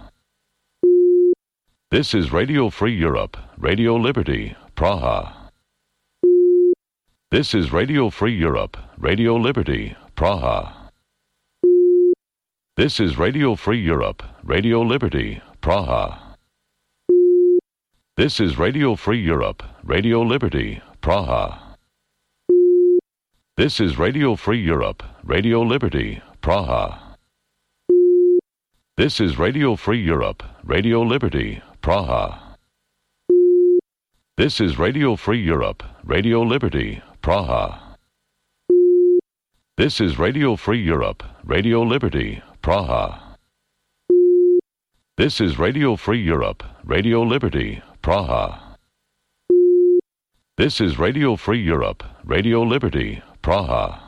This is Radio Free Europe, Radio Liberty, Praha. This is Radio Free Europe, Radio Liberty, Praha. This is Radio Free Europe, Radio Liberty, Praha. This is Radio Free Europe, Radio Liberty, Praha. This is Radio Free Europe, Radio Liberty, Praha. This is Radio Free Europe, Radio Liberty, Praha. This is Radio Free Europe, Radio Liberty, Praha. This is Radio Free Europe, Radio Liberty, Praha. This is Radio Free Europe, Radio Liberty, Praha. This is Radio Free Europe, Radio Liberty, Praha.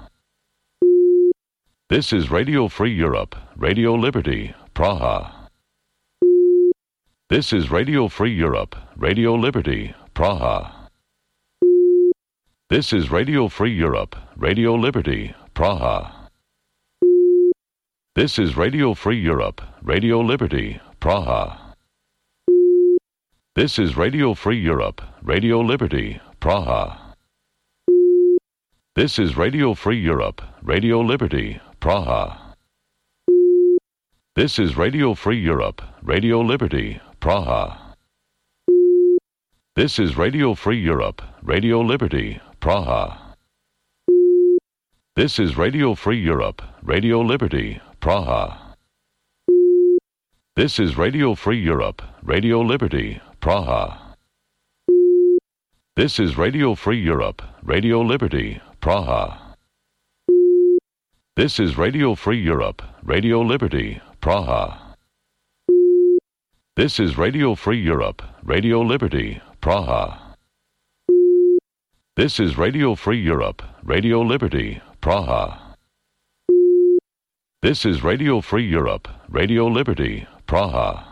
This is Radio Free Europe, Radio Liberty, Praha. This is Radio Free Europe, Radio Liberty, Praha. This is Radio Free Europe, Radio Liberty, Praha. This is Radio Free Europe, Radio Liberty, Praha. This is Radio Free Europe, Radio Liberty, Praha. This is Radio Free Europe, Radio Liberty, Praha. This is Radio Free Europe, Radio Liberty, Praha. This is Radio Free Europe, Radio Liberty, Praha. This is Radio Free Europe, Radio Liberty, Praha. This is Radio Free Europe, Radio Liberty, Praha. This is Radio Free Europe, Radio Liberty, Praha. This is Radio Free Europe, Radio Liberty, Praha. This is Radio Free Europe, Radio Liberty, Praha. This is Radio Free Europe, Radio Liberty, Praha. This is Radio Free Europe, Radio Liberty, Praha.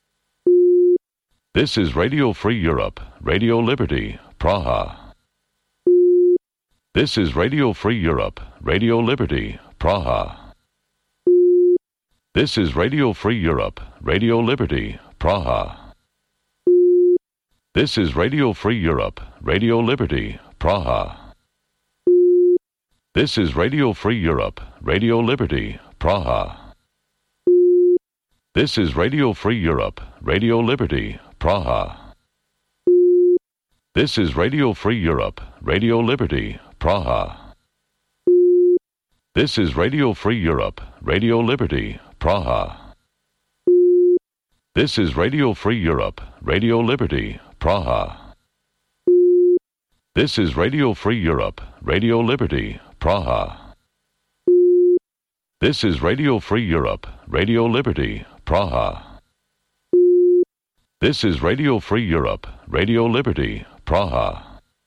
This is Radio Free Europe, Radio Liberty, Praha. This is Radio Free Europe, Radio Liberty, Praha. This is Radio Free Europe, Radio Liberty, Praha. This is Radio Free Europe, Radio Liberty, Praha. This is Radio Free Europe, Radio Liberty, Praha. This is Radio Free Europe, Radio Liberty, Praha. This is Radio Free Europe, Radio Liberty, Praha. This is Radio Free Europe, Radio Liberty, Praha. This is Radio Free Europe, Radio Liberty, Praha. This is Radio Free Europe, Radio Liberty, Praha. This is Radio Free Europe, Radio Liberty, Praha. This is Radio Free Europe, Radio Liberty, Praha.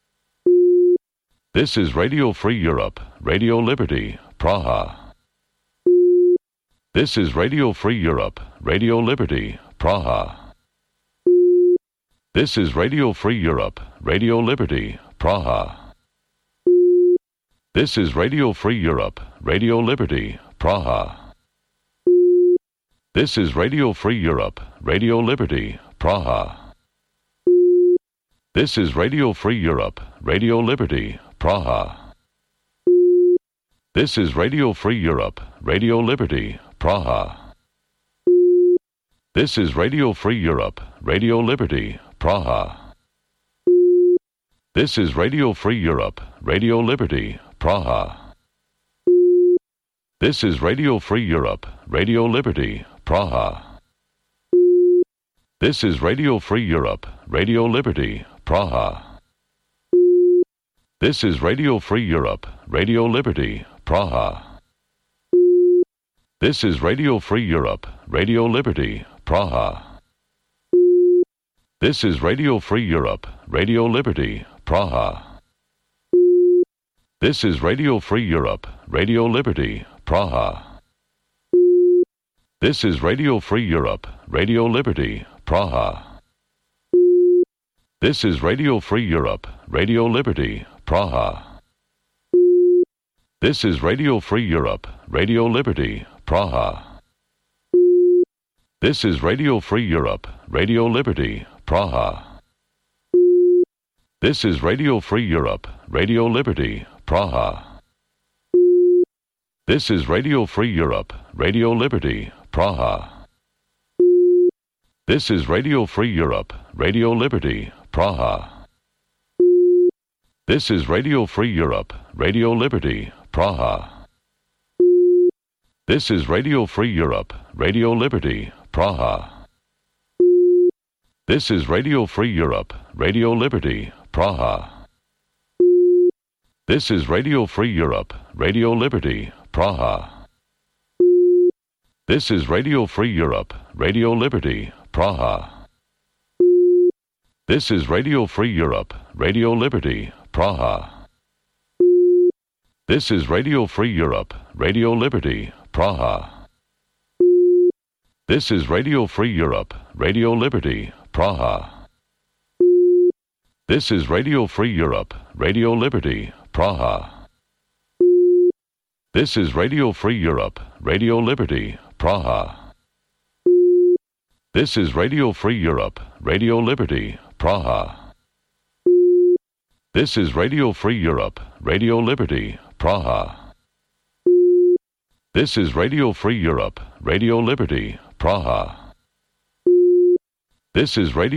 This is Radio Free Europe, Radio Liberty, Praha. This is Radio Free Europe, Radio Liberty, Praha. This is Radio Free Europe, Radio Liberty, Praha. This is Radio Free Europe, Radio Liberty, Praha. This is Radio Free Europe, Radio Liberty, Praha. This is Radio Free Europe, Radio Liberty, Praha. This is Radio Free Europe, Radio Liberty, Praha. This is Radio Free Europe, Radio Liberty, Praha. This is Radio Free Europe, Radio Liberty, Praha. This is Radio Free Europe, Radio Liberty, Praha. This is Radio Free Europe, Radio Liberty, Praha. This is Radio Free Europe, Radio Liberty, Praha. This is Radio Free Europe, Radio Liberty, Praha. This is Radio Free Europe, Radio Liberty, Praha. This is Radio Free Europe, Radio Liberty, Praha. This is Radio Free Europe, Radio Liberty, Praha. This is Radio Free Europe, Radio Liberty, Praha. This is Radio Free Europe, Radio Liberty, Praha. This is Radio Free Europe, Radio Liberty, Praha. This is Radio Free Europe, Radio Liberty, Praha. This is Radio Free Europe, Radio Liberty, Praha. This is Radio Free Europe, Radio Liberty, Praha. This is Radio Free Europe, Radio Liberty, Praha. This is Radio Free Europe, Radio Liberty, Praha. This is Radio Free Europe, Radio Liberty, Praha. This is Radio Free Europe, Radio Liberty, Praha. This is Radio Free Europe, Radio Liberty, Praha. This is Radio Free Europe, Radio Liberty, Praha. This is Radio Free Europe, Radio Liberty, Praha. This is Radio Free Europe, Radio Liberty, Praha. This is Radio Free Europe, Radio Liberty, Praha. This is Radio Free Europe, Radio Liberty, Praha. This is Radio Free Europe, Radio Liberty, Praha. This is Radio Free Europe, Radio Liberty, Praha. This is Radio Free Europe, Radio Liberty, Praha. This is Radio